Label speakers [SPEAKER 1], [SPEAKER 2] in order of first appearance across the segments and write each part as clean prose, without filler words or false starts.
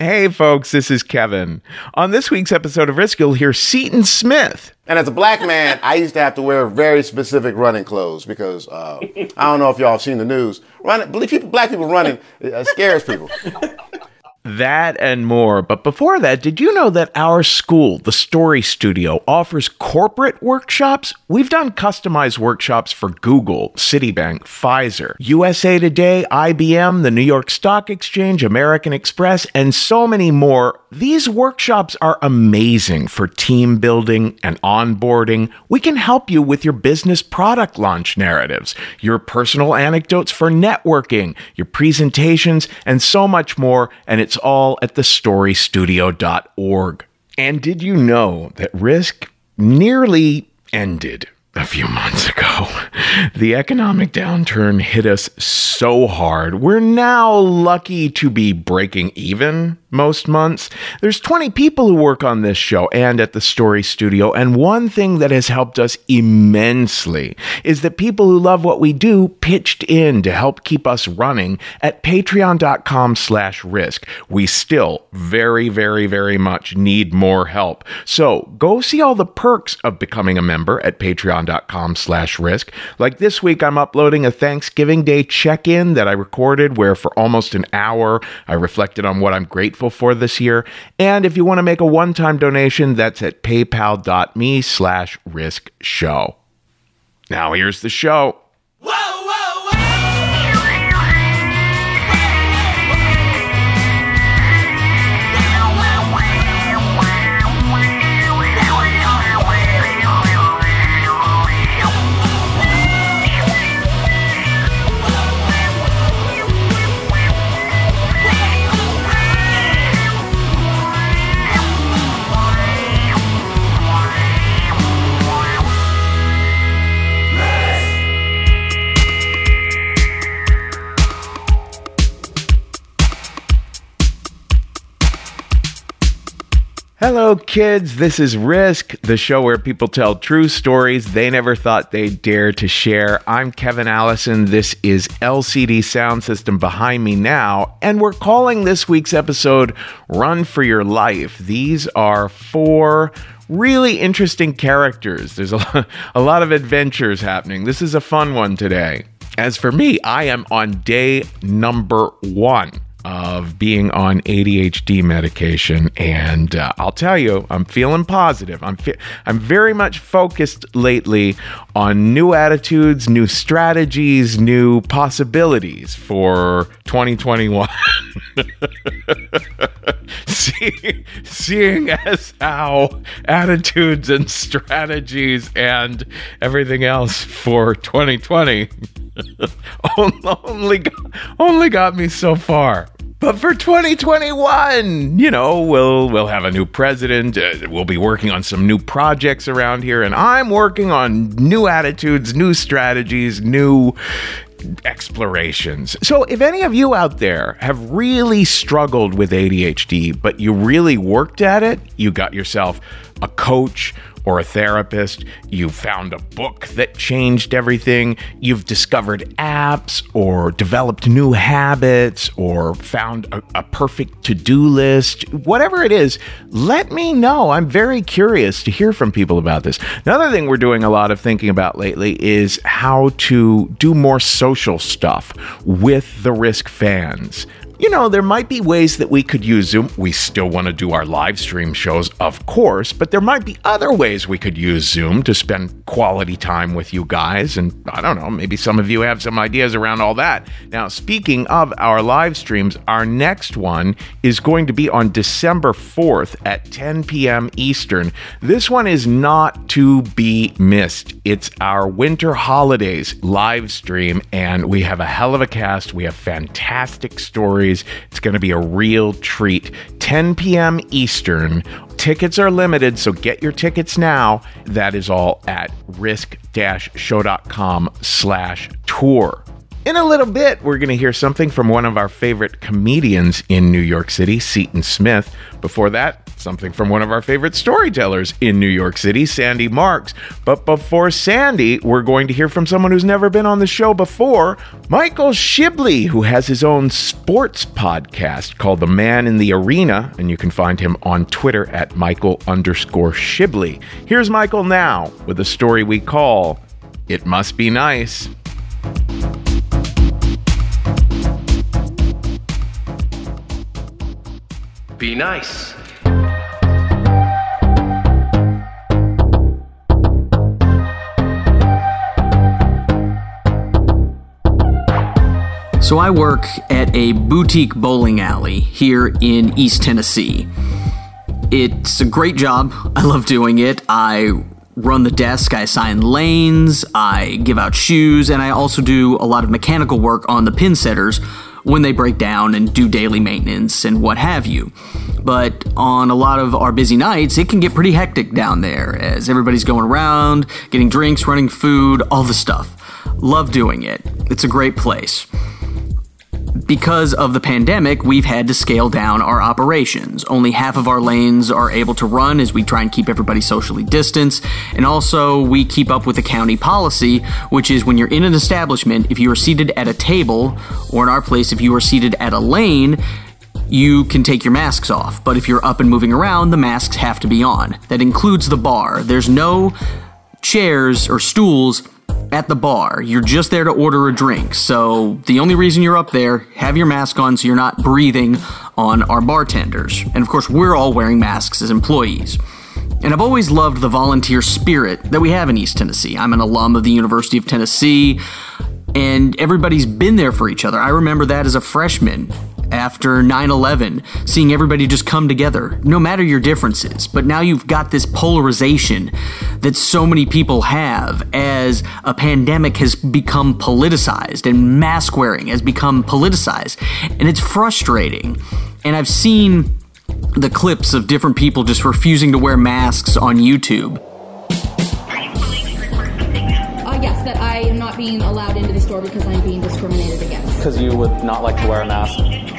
[SPEAKER 1] Hey folks, this is Kevin. On this week's episode of Risk, you'll hear Seton Smith.
[SPEAKER 2] And as a black man, I used to have to wear very specific running clothes because I don't know if y'all have seen the news. Black people running scares people.
[SPEAKER 1] That and more. But before that, did you know that our school, the Story Studio, offers corporate workshops? We've done customized workshops for Google, Citibank, Pfizer, USA Today, IBM, the New York Stock Exchange, American Express, and so many more. These workshops are amazing for team building and onboarding. We can help you with your business product launch narratives, your personal anecdotes for networking, your presentations, and so much more. And it's all at thestorystudio.org. And did you know that Risk nearly ended a few months ago? The economic downturn hit us so hard. We're now lucky to be breaking even most months. There's 20 people who work on this show and at the Story Studio, and one thing that has helped us immensely is that people who love what we do pitched in to help keep us running at patreon.com/risk. We still very, very, very much need more help. So go see all the perks of becoming a member at patreon.com/risk. Like this week, I'm uploading a Thanksgiving Day check-in that I recorded where for almost an hour, I reflected on what I'm grateful for this year. And if you want to make a one-time donation, that's at paypal.me/risk show. Now here's the show. Hello, kids. This is Risk, the show where people tell true stories they never thought they'd dare to share. I'm Kevin Allison. This is LCD Sound System behind me now, and we're calling this week's episode Run for Your Life. These are 4 really interesting characters. There's a lot of adventures happening. This is a fun one today. As for me, I am on day number 1 of being on ADHD medication, and I'll tell you, I'm feeling positive. I'm very much focused lately on new attitudes, new strategies, new possibilities for 2021. Seeing as how attitudes and strategies and everything else for 2020 only got me so far. But for 2021, we'll have a new president. We'll be working on some new projects around here, and I'm working on new attitudes, new strategies, new explorations. So if any of you out there have really struggled with ADHD, but you really worked at it, you got yourself a coach or a therapist, you found a book that changed everything, you've discovered apps or developed new habits or found a perfect to-do list, whatever it is, let me know. I'm very curious to hear from people about this. Another thing we're doing a lot of thinking about lately is how to do more social stuff with the Risk fans. There might be ways that we could use Zoom. We still want to do our live stream shows, of course, but there might be other ways we could use Zoom to spend quality time with you guys. And I don't know, maybe some of you have some ideas around all that. Now, speaking of our live streams, our next one is going to be on December 4th at 10 p.m. Eastern. This one is not to be missed. It's our winter holidays live stream, and we have a hell of a cast. We have fantastic stories. It's going to be a real treat. 10 p.m. Eastern. Tickets are limited, so get your tickets now. That is all at risk-show.com/tour. In a little bit, we're going to hear something from one of our favorite comedians in New York City, Seton Smith. Before that, something from one of our favorite storytellers in New York City, Sandy Marks. But before Sandy, we're going to hear from someone who's never been on the show before, Michael Shibley, who has his own sports podcast called The Man in the Arena, and you can find him on Twitter at Michael_Shibley. Here's Michael now with a story we call It Must Be Nice.
[SPEAKER 3] Be nice.
[SPEAKER 4] So I work at a boutique bowling alley here in East Tennessee. It's a great job. I love doing it. I run the desk, I assign lanes, I give out shoes, and I also do a lot of mechanical work on the pin setters when they break down and do daily maintenance and what have you. But on a lot of our busy nights, it can get pretty hectic down there as everybody's going around, getting drinks, running food, all the stuff. Love doing it. It's a great place. Because of the pandemic, we've had to scale down our operations. Only half of our lanes are able to run as we try and keep everybody socially distanced. And also, we keep up with the county policy, which is when you're in an establishment, if you are seated at a table, or in our place, if you are seated at a lane, you can take your masks off. But if you're up and moving around, the masks have to be on. That includes the bar. There's no chairs or stools at the bar. You're just there to order a drink. So the only reason you're up there, have your mask on so you're not breathing on our bartenders. And of course, we're all wearing masks as employees. And I've always loved the volunteer spirit that we have in East Tennessee. I'm an alum of the University of Tennessee, and everybody's been there for each other. I remember that as a freshman after 9/11, seeing everybody just come together, no matter your differences. But now you've got this polarization that so many people have as a pandemic has become politicized and mask wearing has become politicized. And it's frustrating. And I've seen the clips of different people just refusing to wear masks on YouTube.
[SPEAKER 5] Yes, that I am not being allowed into the store because I'm being discriminated against.
[SPEAKER 6] Because you would not like to wear a mask?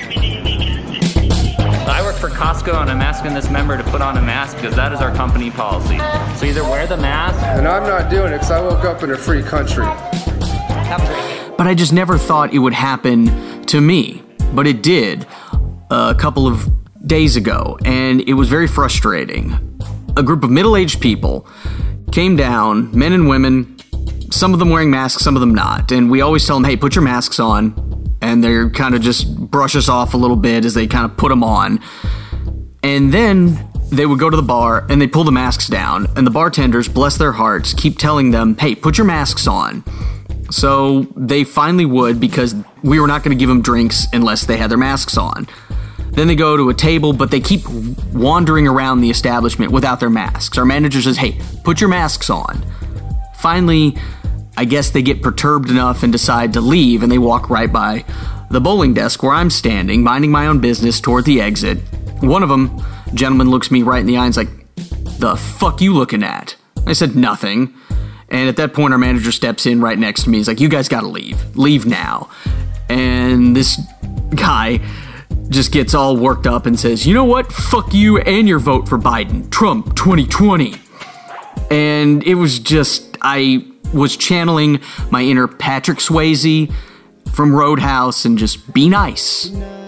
[SPEAKER 7] I work for Costco and I'm asking this member to put on a mask because that is our company policy. So either wear the mask.
[SPEAKER 8] And I'm not doing it because I woke up in a free country.
[SPEAKER 4] But I just never thought it would happen to me. But it did a couple of days ago, and it was very frustrating. A group of middle-aged people came down, men and women, some of them wearing masks, some of them not. And we always tell them, hey, put your masks on. And they're kind of just brush us off a little bit as they kind of put them on. And then they would go to the bar and they pull the masks down. And the bartenders, bless their hearts, keep telling them, hey, put your masks on. So they finally would, because we were not going to give them drinks unless they had their masks on. Then they go to a table, but they keep wandering around the establishment without their masks. Our manager says, hey, put your masks on. Finally, I guess they get perturbed enough and decide to leave, and they walk right by the bowling desk where I'm standing, minding my own business toward the exit. One of them, gentleman, looks me right in the eye and's like, the fuck you looking at? I said nothing. And at that point, our manager steps in right next to me. He's like, you guys gotta leave. Leave now. And this guy just gets all worked up and says, you know what? Fuck you and your vote for Biden. Trump 2020. And it was just, I was channeling my inner Patrick Swayze from Roadhouse and just be nice.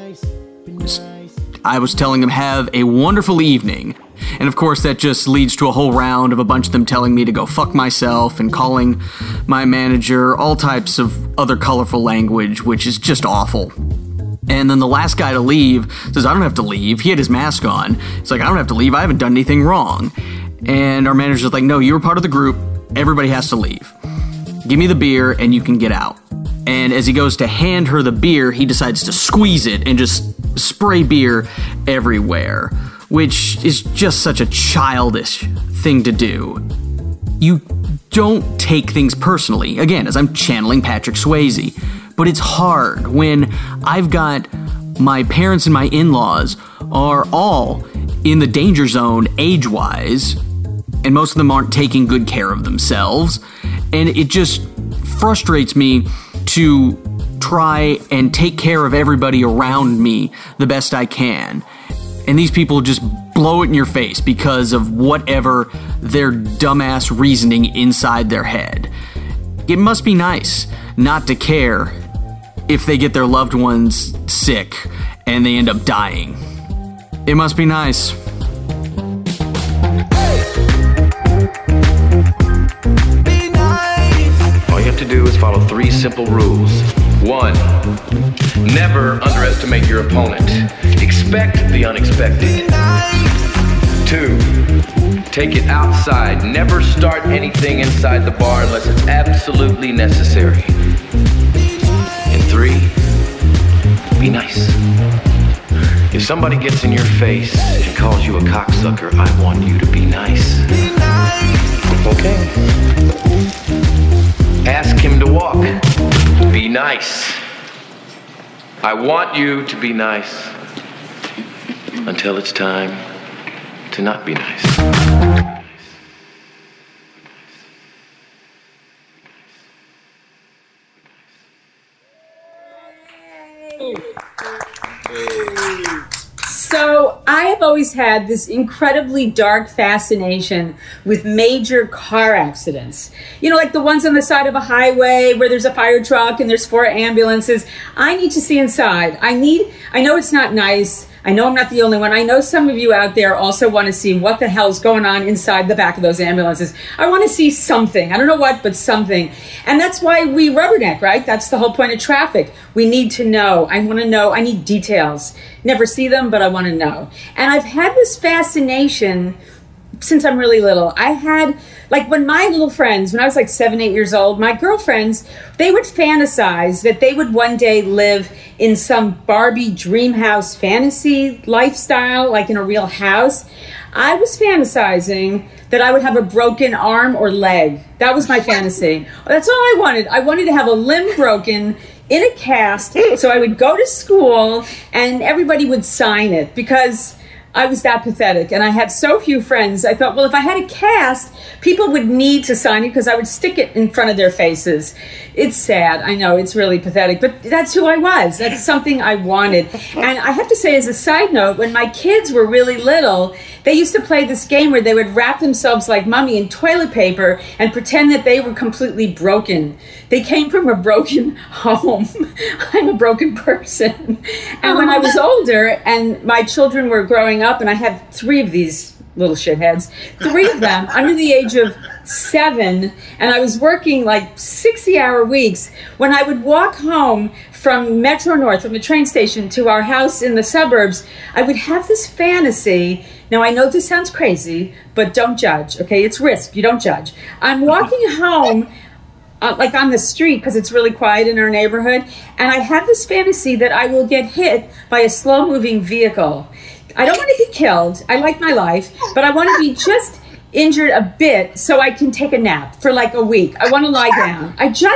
[SPEAKER 4] I was telling them, have a wonderful evening. And of course, that just leads to a whole round of a bunch of them telling me to go fuck myself and calling my manager all types of other colorful language, which is just awful. And then the last guy to leave says, I don't have to leave. He had his mask on. It's like, I don't have to leave. I haven't done anything wrong. And our manager's like, no, you were part of the group. Everybody has to leave. Give me the beer and you can get out. And as he goes to hand her the beer, he decides to squeeze it and just spray beer everywhere, which is just such a childish thing to do. You don't take things personally, again, as I'm channeling Patrick Swayze, but it's hard when I've got my parents and my in-laws are all in the danger zone age-wise, and most of them aren't taking good care of themselves, and it just frustrates me to try and take care of everybody around me the best I can. and these people just blow it in your face because of whatever their dumbass reasoning inside their head. It must be nice not to care if they get their loved ones sick and they end up dying. It must be nice.
[SPEAKER 3] All you have to do is follow 3 simple rules. 1, never underestimate your opponent. Expect the unexpected. 2, take it outside. Never start anything inside the bar unless it's absolutely necessary. And 3, be nice. If somebody gets in your face and calls you a cocksucker, I want you to be nice. Okay. Ask him to walk. Be nice. I want you to be nice until it's time to not be nice.
[SPEAKER 9] So I have always had this incredibly dark fascination with major car accidents. You know, like the ones on the side of a highway where there's a fire truck and there's 4 ambulances. I need to see inside. I know it's not nice. I know I'm not the only one. I know some of you out there also want to see what the hell's going on inside the back of those ambulances. I want to see something. I don't know what, but something. And that's why we rubberneck, right? That's the whole point of traffic. We need to know. I want to know. I need details. Never see them, but I want to know. And I've had this fascination since I'm really little. I had, like, when my little friends, when I was like 7, 8 years old, my girlfriends, they would fantasize that they would one day live in some Barbie dream house fantasy lifestyle, like in a real house. I was fantasizing that I would have a broken arm or leg. That was my fantasy. That's all I wanted. I wanted to have a limb broken in a cast so I would go to school and everybody would sign it because I was that pathetic and I had so few friends. I thought, well, if I had a cast, people would need to sign it because I would stick it in front of their faces. It's sad. I know it's really pathetic, but that's who I was. That's something I wanted. And I have to say, as a side note, when my kids were really little, they used to play this game where they would wrap themselves like mummy in toilet paper and pretend that they were completely broken. They came from a broken home. I'm a broken person. And when I was older and my children were growing up, and I had 3 of these little shitheads, 3 of them under the age of 7, and I was working like 60-hour weeks. When I would walk home from Metro North, from the train station to our house in the suburbs, I would have this fantasy. Now, I know this sounds crazy, but don't judge, okay? It's risk. You don't judge. I'm walking home like on the street because it's really quiet in our neighborhood, and I have this fantasy that I will get hit by a slow-moving vehicle. I don't want to be killed. I like my life, but I want to be just injured a bit so I can take a nap for like a week. I want to lie down.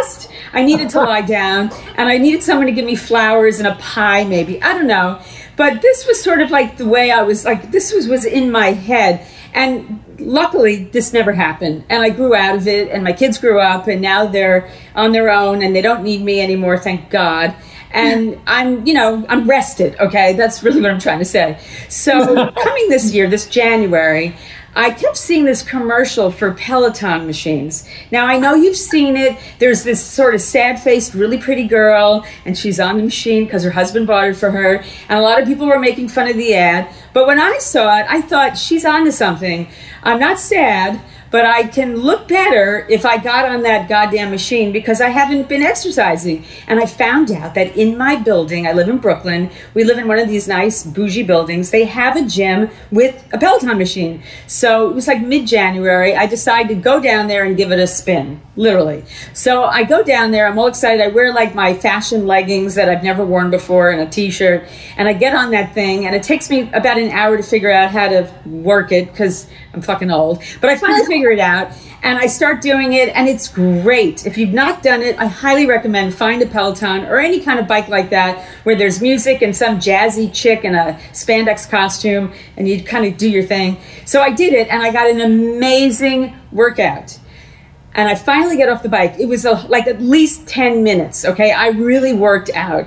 [SPEAKER 9] I needed to lie down, and I needed someone to give me flowers and a pie maybe. I don't know. But this was sort of like the way I was, like, this was in my head. And luckily, this never happened. And I grew out of it, and my kids grew up, and now they're on their own, and they don't need me anymore, thank God. And I'm rested, okay? That's really what I'm trying to say. So coming this year, this January, I kept seeing this commercial for Peloton machines. Now, I know you've seen it. There's this sort of sad-faced, really pretty girl, and she's on the machine because her husband bought it for her. And a lot of people were making fun of the ad. But when I saw it, I thought, she's onto something. I'm not sad, but I can look better if I got on that goddamn machine because I haven't been exercising. And I found out that in my building, I live in Brooklyn, we live in one of these nice bougie buildings, they have a gym with a Peloton machine. So it was like mid-January, I decided to go down there and give it a spin, literally. So I go down there, I'm all excited, I wear like my fashion leggings that I've never worn before and a t-shirt, and I get on that thing, and it takes me about an hour to figure out how to work it because I'm fucking old. But I finally figure it out, and I start doing it, and it's great. If you've not done it, I highly recommend find a Peloton or any kind of bike like that where there's music and some jazzy chick in a spandex costume, and you kind of do your thing. So I did it, and I got an amazing workout. And I finally get off the bike. It was like at least 10 minutes, okay? I really worked out.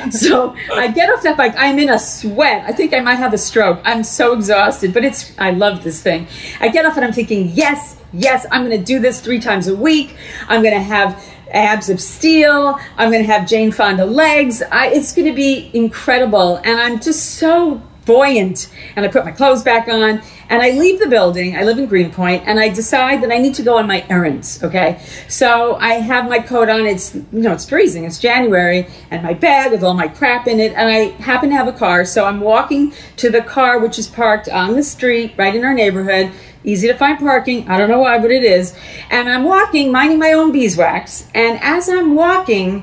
[SPEAKER 9] So I get off that bike. I'm in a sweat. I think I might have a stroke. I'm so exhausted, but I love this thing. I get off and I'm thinking, yes, I'm going to do this 3 times a week. I'm going to have abs of steel. I'm going to have Jane Fonda legs. It's going to be incredible. And I'm just so buoyant. And I put my clothes back on and I leave the building. I live in Greenpoint, and I decide that I need to go on my errands. Okay. So I have my coat on. It's freezing. It's January, and my bag with all my crap in it. And I happen to have a car. So I'm walking to the car, which is parked on the street right in our neighborhood. Easy to find parking. I don't know why, but it is. And I'm walking, minding my own beeswax. And as I'm walking,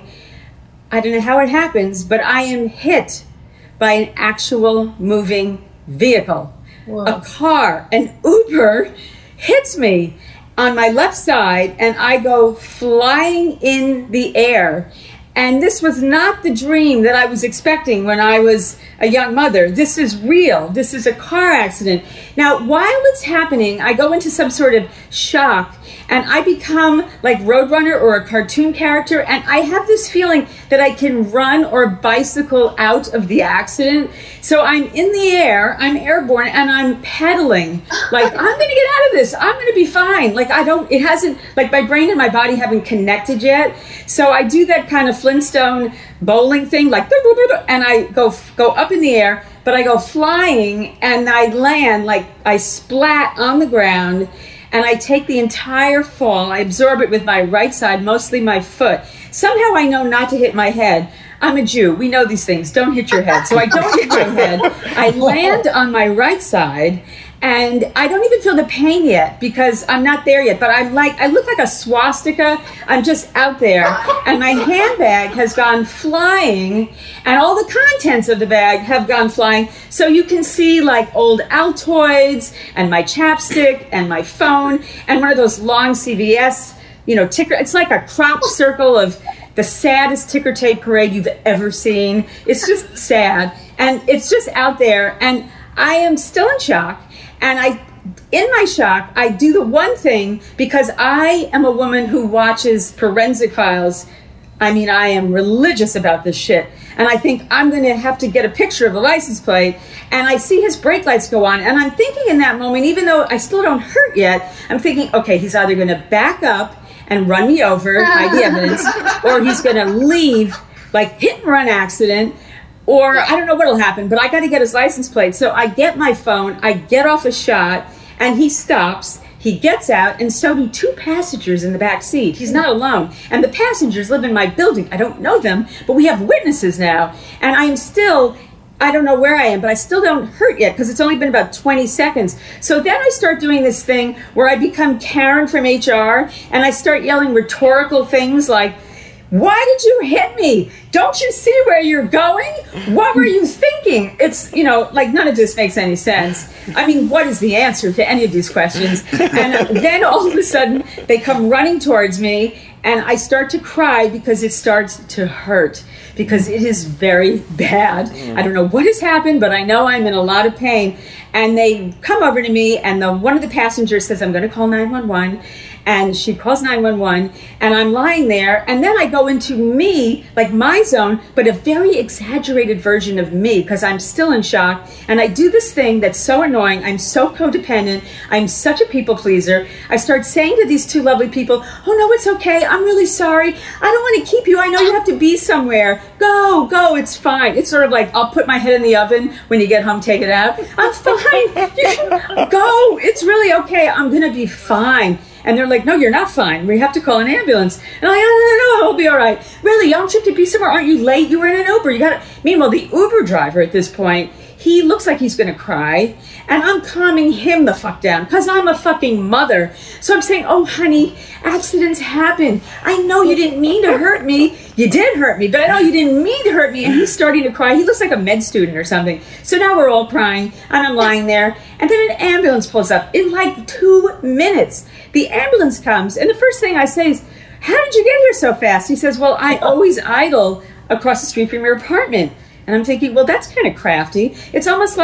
[SPEAKER 9] I don't know how it happens, but I am hit by an actual moving vehicle. Whoa. A car, an Uber, hits me on my left side, and I go flying in the air. And this was not the dream that I was expecting when I was a young mother. This is real. This is a car accident. Now, while it's happening, I go into some sort of shock, and I become like Roadrunner or a cartoon character, and I have this feeling that I can run or bicycle out of the accident. So I'm in the air, I'm airborne, and I'm pedaling. Like, I'm going to get out of this. I'm going to be fine. Like, it hasn't, like, my brain and my body haven't connected yet. So I do that kind of Flintstone bowling thing, like, and I go up in the air, but I go flying, and I land, like, I splat on the ground, and I take the entire fall. I absorb it with my right side, mostly my foot. Somehow I know not to hit my head. I'm a Jew. We know these things. Don't hit your head. So I don't hit my head. I land on my right side, and I don't even feel the pain yet because I'm not there yet. But I look like a swastika. I'm just out there, and my handbag has gone flying, and all the contents of the bag have gone flying. So you can see like old Altoids and my chapstick and my phone and one of those long CVS, ticker. It's like a crop circle of the saddest ticker tape parade you've ever seen. It's just sad, and it's just out there, and I am still in shock. And in my shock, I do the one thing, because I am a woman who watches forensic files. I mean, I am religious about this shit. And I think I'm going to have to get a picture of the license plate. And I see his brake lights go on. And I'm thinking in that moment, even though I still don't hurt yet, I'm thinking, okay, he's either going to back up and run me over, hide the evidence, or he's going to leave, like hit and run accident, or I don't know what'll happen, but I got to get his license plate. So I get my phone, I get off a shot, and he stops. He gets out, and so do 2 passengers in the back seat. He's not alone. And the passengers live in my building. I don't know them, but we have witnesses now. And I am still, I don't know where I am, but I still don't hurt yet because it's only been about 20 seconds. So then I start doing this thing where I become Karen from HR, and I start yelling rhetorical things like, why did you hit me? Don't you see where you're going? What were you thinking? It's, like none of this makes any sense. I mean, what is the answer to any of these questions? And then all of a sudden they come running towards me, and I start to cry because it starts to hurt, because it is very bad. I don't know what has happened, but I know I'm in a lot of pain. And they come over to me, and one of the passengers says, I'm going to call 911. And she calls 911, and I'm lying there, and then I go into me, like my zone, but a very exaggerated version of me, because I'm still in shock, and I do this thing that's so annoying. I'm so codependent. I'm such a people pleaser. I start saying to these 2 lovely people, oh no, it's okay. I'm really sorry. I don't want to keep you. I know you have to be somewhere. Go, it's fine. It's sort of like, I'll put my head in the oven. When you get home, take it out. I'm fine. You can go. It's really okay. I'm going to be fine. And they're like, no, you're not fine. We have to call an ambulance. And I'm like, no, I'll be all right. Really, don't you have to be somewhere? Aren't you late? You were in an Uber. Meanwhile, the Uber driver at this point, he looks like he's going to cry. And I'm calming him the fuck down because I'm a fucking mother. So I'm saying, oh, honey, accidents happen. I know you didn't mean to hurt me. You did hurt me, but I know you didn't mean to hurt me. And he's starting to cry. He looks like a med student or something. So now we're all crying, and I'm lying there. And then an ambulance pulls up in like 2 minutes. The ambulance comes, and the first thing I say is, how did you get here so fast? He says, well, I always idle across the street from your apartment. And I'm thinking, well, that's kind of crafty. It's almost like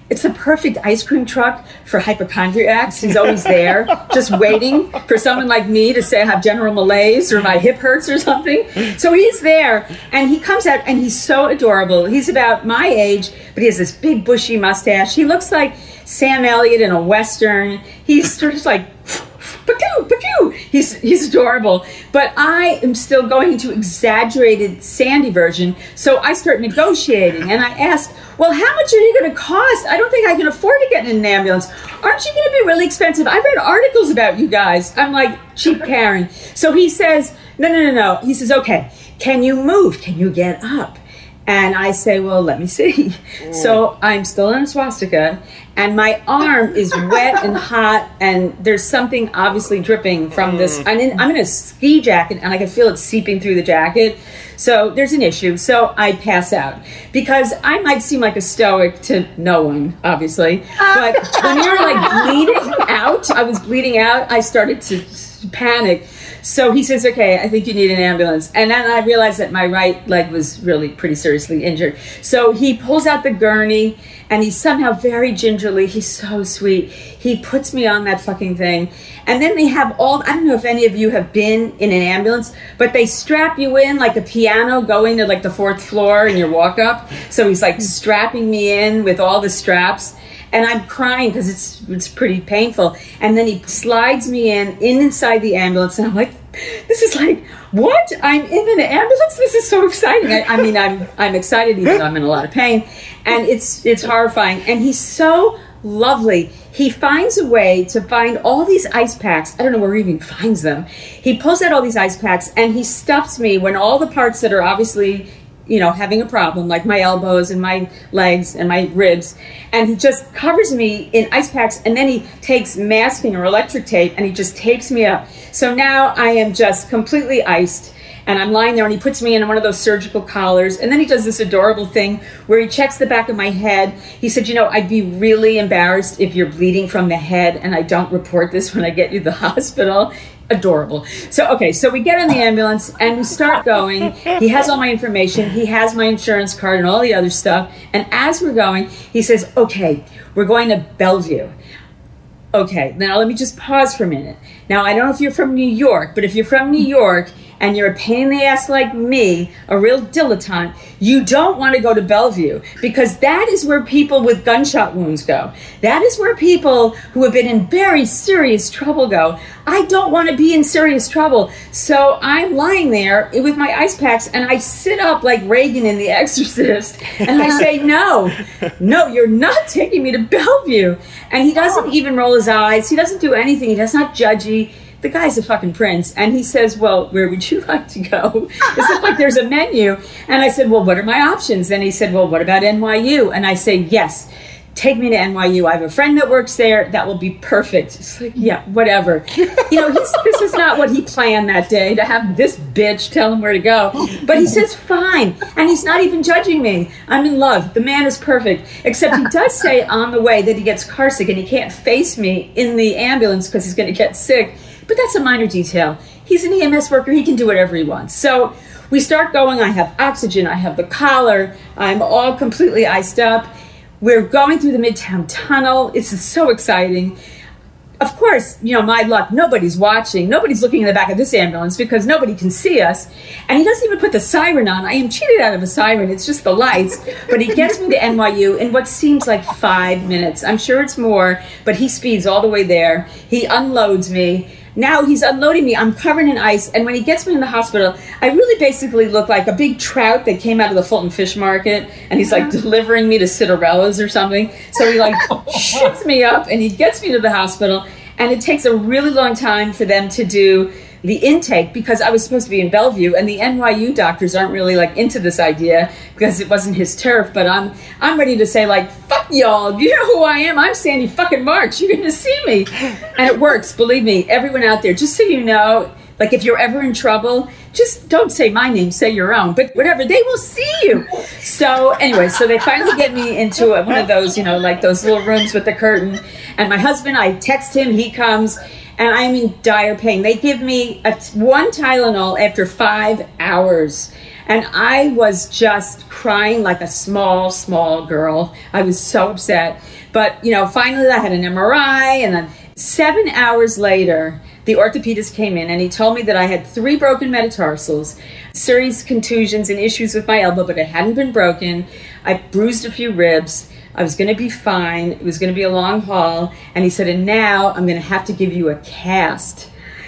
[SPEAKER 9] It's the perfect ice cream truck for hypochondriacs. He's always there, just waiting for someone like me to say I have general malaise or my hip hurts or something. So he's there, and he comes out, and he's so adorable. He's about my age, but he has this big bushy mustache. He looks like Sam Elliott in a Western. He's sort of like, Pacoo, Pacoo. He's adorable. But I am still going into exaggerated Sandy version, so I start negotiating, and I ask, well, how much are you going to cost? I don't think I can afford to get in an ambulance. Aren't you going to be really expensive? I read articles about you guys. I'm like, cheap Karen. So he says, no. He says, okay, can you move? Can you get up? And I say, well, let me see. So I'm still in a swastika, and my arm is wet and hot, and there's something obviously dripping from this. I'm in a ski jacket, and I can feel it seeping through the jacket. So there's an issue. So I pass out because I might seem like a stoic to no one, obviously. But when you're like bleeding out, I was bleeding out, I started to panic. So he says, okay, I think you need an ambulance. And then I realized that my right leg was really pretty seriously injured. So he pulls out the gurney, and he's somehow very gingerly, he's so sweet, he puts me on that fucking thing. And then they have I don't know if any of you have been in an ambulance, but they strap you in like a piano going to like the 4th floor in your walk up. So he's like strapping me in with all the straps. And I'm crying because it's pretty painful. And then he slides me inside the ambulance, and I'm like, this is like, what? I'm in an ambulance? This is so exciting. I mean, I'm excited even though I'm in a lot of pain. And it's horrifying. And he's so lovely. He finds a way to find all these ice packs. I don't know where he even finds them. He pulls out all these ice packs, and he stuffs me when all the parts that are obviously, you know, having a problem, like my elbows and my legs and my ribs, and he just covers me in ice packs, and then he takes masking or electric tape, and he just tapes me up. So now I am just completely iced, and I'm lying there, and he puts me in one of those surgical collars, and then he does this adorable thing where he checks the back of my head. He said, you know, I'd be really embarrassed if you're bleeding from the head, and I don't report this when I get you to the hospital. Adorable. So we get in the ambulance, and we start going. He has all my information. He has my insurance card and all the other stuff. And as we're going, he says, okay, we're going to Bellevue. Okay, now let me just pause for a minute. Now, I don't know if you're from New York, but if you're from New York and you're a pain in the ass like me, a real dilettante, you don't want to go to Bellevue, because that is where people with gunshot wounds go. That is where people who have been in very serious trouble go. I don't want to be in serious trouble. So I'm lying there with my ice packs, and I sit up like Reagan in The Exorcist, and I say, no, you're not taking me to Bellevue. And he doesn't even roll his eyes. He doesn't do anything. He does not judgy. The guy's a fucking prince. And he says, well, where would you like to go? It's not like there's a menu. And I said, well, what are my options? And he said, well, what about NYU? And I say, yes, take me to NYU. I have a friend that works there. That will be perfect. It's like, yeah, whatever. You know, this is not what he planned that day, to have this bitch tell him where to go. But he says, fine. And he's not even judging me. I'm in love. The man is perfect. Except he does say on the way that he gets carsick and he can't face me in the ambulance because he's going to get sick. But that's a minor detail. He's an EMS worker. He can do whatever he wants. So we start going. I have oxygen. I have the collar. I'm all completely iced up. We're going through the Midtown Tunnel. It's so exciting. Of course, you know, my luck, nobody's watching. Nobody's looking in the back of this ambulance because nobody can see us. And he doesn't even put the siren on. I am cheated out of a siren. It's just the lights. But he gets me to NYU in what seems like 5 minutes. I'm sure it's more, but he speeds all the way there. He unloads me. Now he's unloading me. I'm covered in ice. And when he gets me in the hospital, I really basically look like a big trout that came out of the Fulton Fish Market. And he's like delivering me to Cinderella's or something. So he like shoots me up and he gets me to the hospital. And it takes a really long time for them to do the intake because I was supposed to be in Bellevue, and the NYU doctors aren't really like into this idea because it wasn't his turf. But I'm ready to say like, fuck y'all, you know who I am? I'm Sandy fucking Marks. You're gonna see me. And it works, believe me. Everyone out there, just so you know, like if you're ever in trouble, just don't say my name, say your own. But whatever, they will see you. So anyway, so they finally get me into one of those, you know, like those little rooms with the curtain. And my husband, I text him, he comes. And I'm in dire pain. They give me one Tylenol after 5 hours. And I was just crying like a small girl. I was so upset. But, finally I had an MRI, and then 7 hours later, the orthopedist came in and he told me that I had 3 broken metatarsals, serious contusions and issues with my elbow, but it hadn't been broken. I bruised a few ribs. I was going to be fine. It was going to be a long haul. And he said, and now I'm going to have to give you a cast.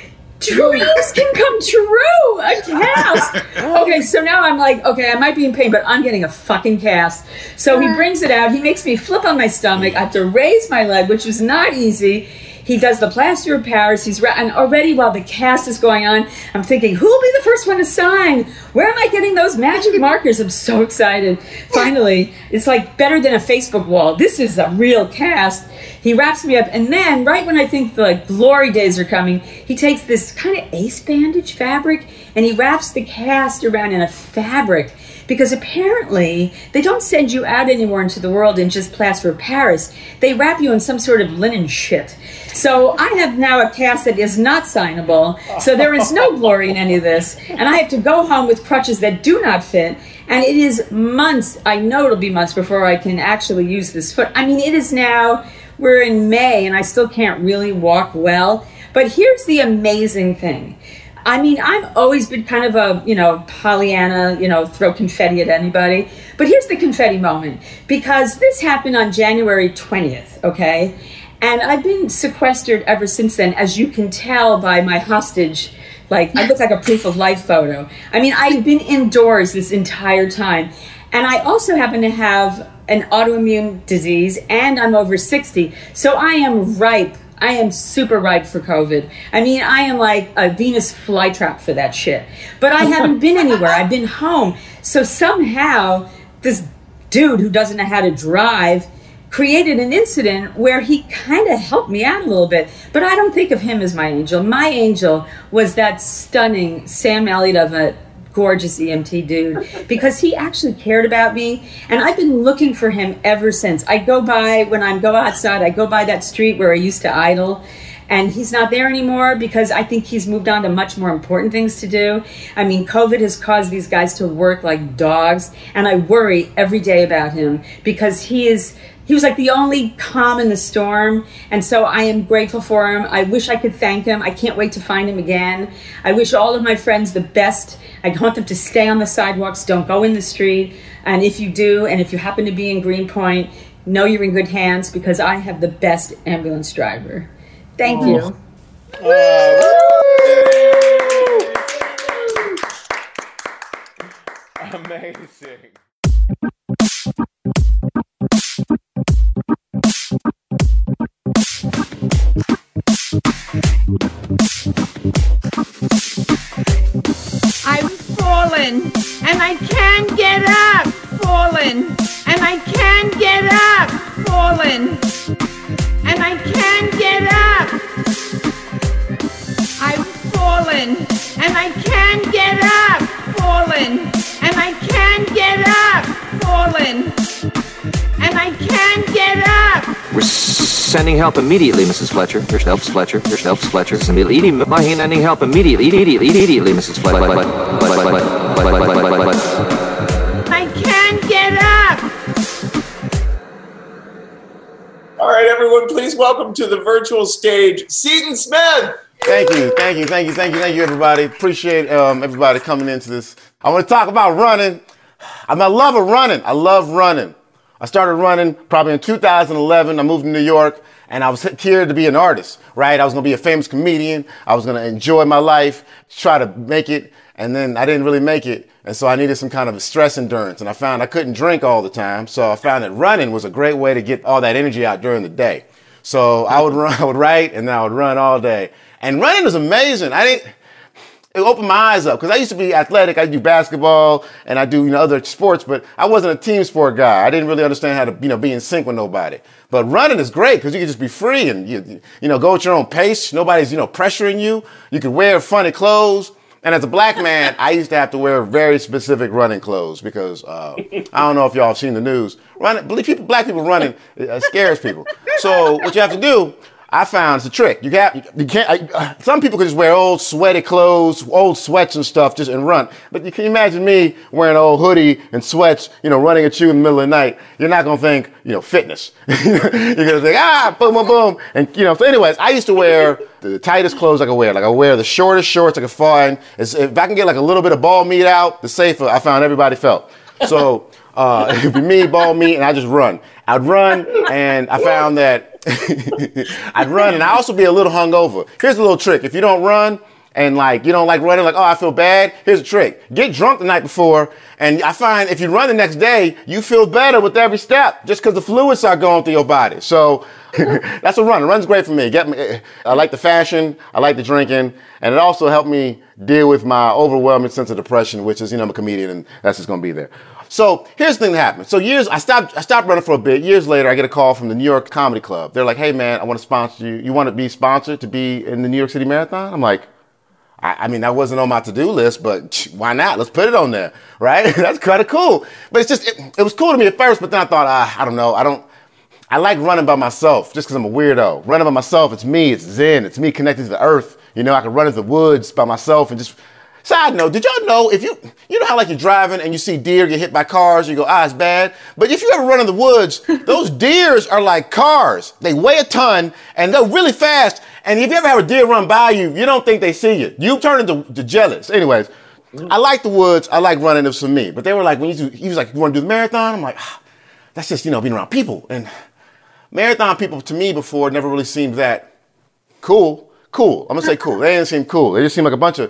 [SPEAKER 9] Dreams can come true. A cast. Okay, so now I'm like, okay, I might be in pain, but I'm getting a fucking cast. So he brings it out. He makes me flip on my stomach. I have to raise my leg, which was not easy. He does the plaster of Paris. And already while the cast is going on, I'm thinking, who will be the first one to sign? Where am I getting those magic markers? I'm so excited. Finally, it's like better than a Facebook wall. This is a real cast. He wraps me up. And then right when I think the glory days are coming, he takes this kind of ace bandage fabric and he wraps the cast around in a fabric. Because apparently they don't send you out anymore into the world in just plaster of Paris. They wrap you in some sort of linen shit. So I have now a cast that is not signable. So there is no glory in any of this. And I have to go home with crutches that do not fit. And it is months, I know it'll be months before I can actually use this foot. I mean, it is now, we're in May and I still can't really walk well. But here's the amazing thing. I mean, I've always been kind of a, Pollyanna, throw confetti at anybody. But here's the confetti moment, because this happened on January 20th, okay? And I've been sequestered ever since then, as you can tell by my hostage. I look like a proof of life photo. I mean, I've been indoors this entire time. And I also happen to have an autoimmune disease, and I'm over 60. So I am ripe. I am super ripe for COVID. I mean, I am like a Venus flytrap for that shit. But I haven't been anywhere. I've been home. So somehow, this dude who doesn't know how to drive created an incident where he kind of helped me out a little bit. But I don't think of him as my angel. My angel was that stunning Sam Elliott of a gorgeous EMT dude, because he actually cared about me, and I've been looking for him ever since. When I go outside, I go by that street where I used to idle, and he's not there anymore because I think he's moved on to much more important things to do. I mean, COVID has caused these guys to work like dogs, and I worry every day about him because he was like the only calm in the storm. And so I am grateful for him. I wish I could thank him. I can't wait to find him again. I wish all of my friends the best. I want them to stay on the sidewalks. Don't go in the street. And if you do, and if you happen to be in Greenpoint, know you're in good hands because I have the best ambulance driver. Thank you.
[SPEAKER 1] Amazing.
[SPEAKER 10] I've fallen and I can't get up. Fallen and I can't get up. Fallen and I can't get up. I've fallen and I can't get up. Fallen and I can't get up. Fallen and I can't get up.
[SPEAKER 3] We're sending help immediately, Mrs. Fletcher. Here's helps Fletcher. Here's helps Fletcher. Sending help immediately, Mrs. Fletcher.
[SPEAKER 10] I can't get up.
[SPEAKER 11] All right, everyone, please welcome to the virtual stage, Seton Smith.
[SPEAKER 2] Thank you, everybody. Appreciate everybody coming into this. I want to talk about running. I love running. I love running. I started running probably in 2011. I moved to New York, and I was here to be an artist, right? I was going to be a famous comedian. I was going to enjoy my life, try to make it, and then I didn't really make it. And so I needed some kind of stress endurance, and I found I couldn't drink all the time. So I found that running was a great way to get all that energy out during the day. So I would write, and then I would run all day. And running was amazing. It opened my eyes up because I used to be athletic. I do basketball and I do, other sports, but I wasn't a team sport guy. I didn't really understand how to, be in sync with nobody. But running is great because you can just be free and, go at your own pace. Nobody's, pressuring you. You can wear funny clothes. And as a black man, I used to have to wear very specific running clothes because I don't know if y'all have seen the news. Black people running scares people. So what you have to do, I found it's a trick. You can't. Some people can just wear old sweaty clothes, old sweats and stuff, just and run. But you can imagine me wearing an old hoodie and sweats, running at you in the middle of the night. You're not gonna think, fitness. You're gonna think, boom, boom, boom, and So, anyways, I used to wear the tightest clothes I could wear. Like I wear the shortest shorts I could find. If I can get like a little bit of ball meat out, the safer I found everybody felt. So it'd be me, ball meat, and I just run. I'd run, and I found that I'd run, and I'd also be a little hungover. Here's a little trick. If you don't run and you don't like running, I feel bad, here's a trick. Get drunk the night before, and I find if you run the next day, you feel better with every step just because the fluids start going through your body. So that's a run. A run's great for me. I like the fashion, I like the drinking, and it also helped me deal with my overwhelming sense of depression, which is, I'm a comedian, and that's just going to be there. So here's the thing that happened. So I stopped running for a bit. Years later, I get a call from the New York Comedy Club. They're like, hey, man, I want to sponsor you. You want to be sponsored to be in the New York City Marathon? I'm like, I mean, that wasn't on my to-do list, but why not? Let's put it on there, right? That's kind of cool. But it's just, it was cool to me at first, but then I thought, I don't know. I like running by myself just because I'm a weirdo. Running by myself, it's me, it's zen, it's me connected to the earth. I can run in the woods by myself and just... Side note, did y'all know if you know how you're driving and you see deer get hit by cars, you go, it's bad. But if you ever run in the woods, those deers are like cars. They weigh a ton and they're really fast. And if you ever have a deer run by you, you don't think they see you. You turn into jealous. Anyways, I like the woods. I like running. It was for me. But they were like, he was like, you want to do the marathon? I'm like, that's just, being around people. And marathon people to me before never really seemed that cool. I'm going to say cool. They didn't seem cool. They just seemed like a bunch of,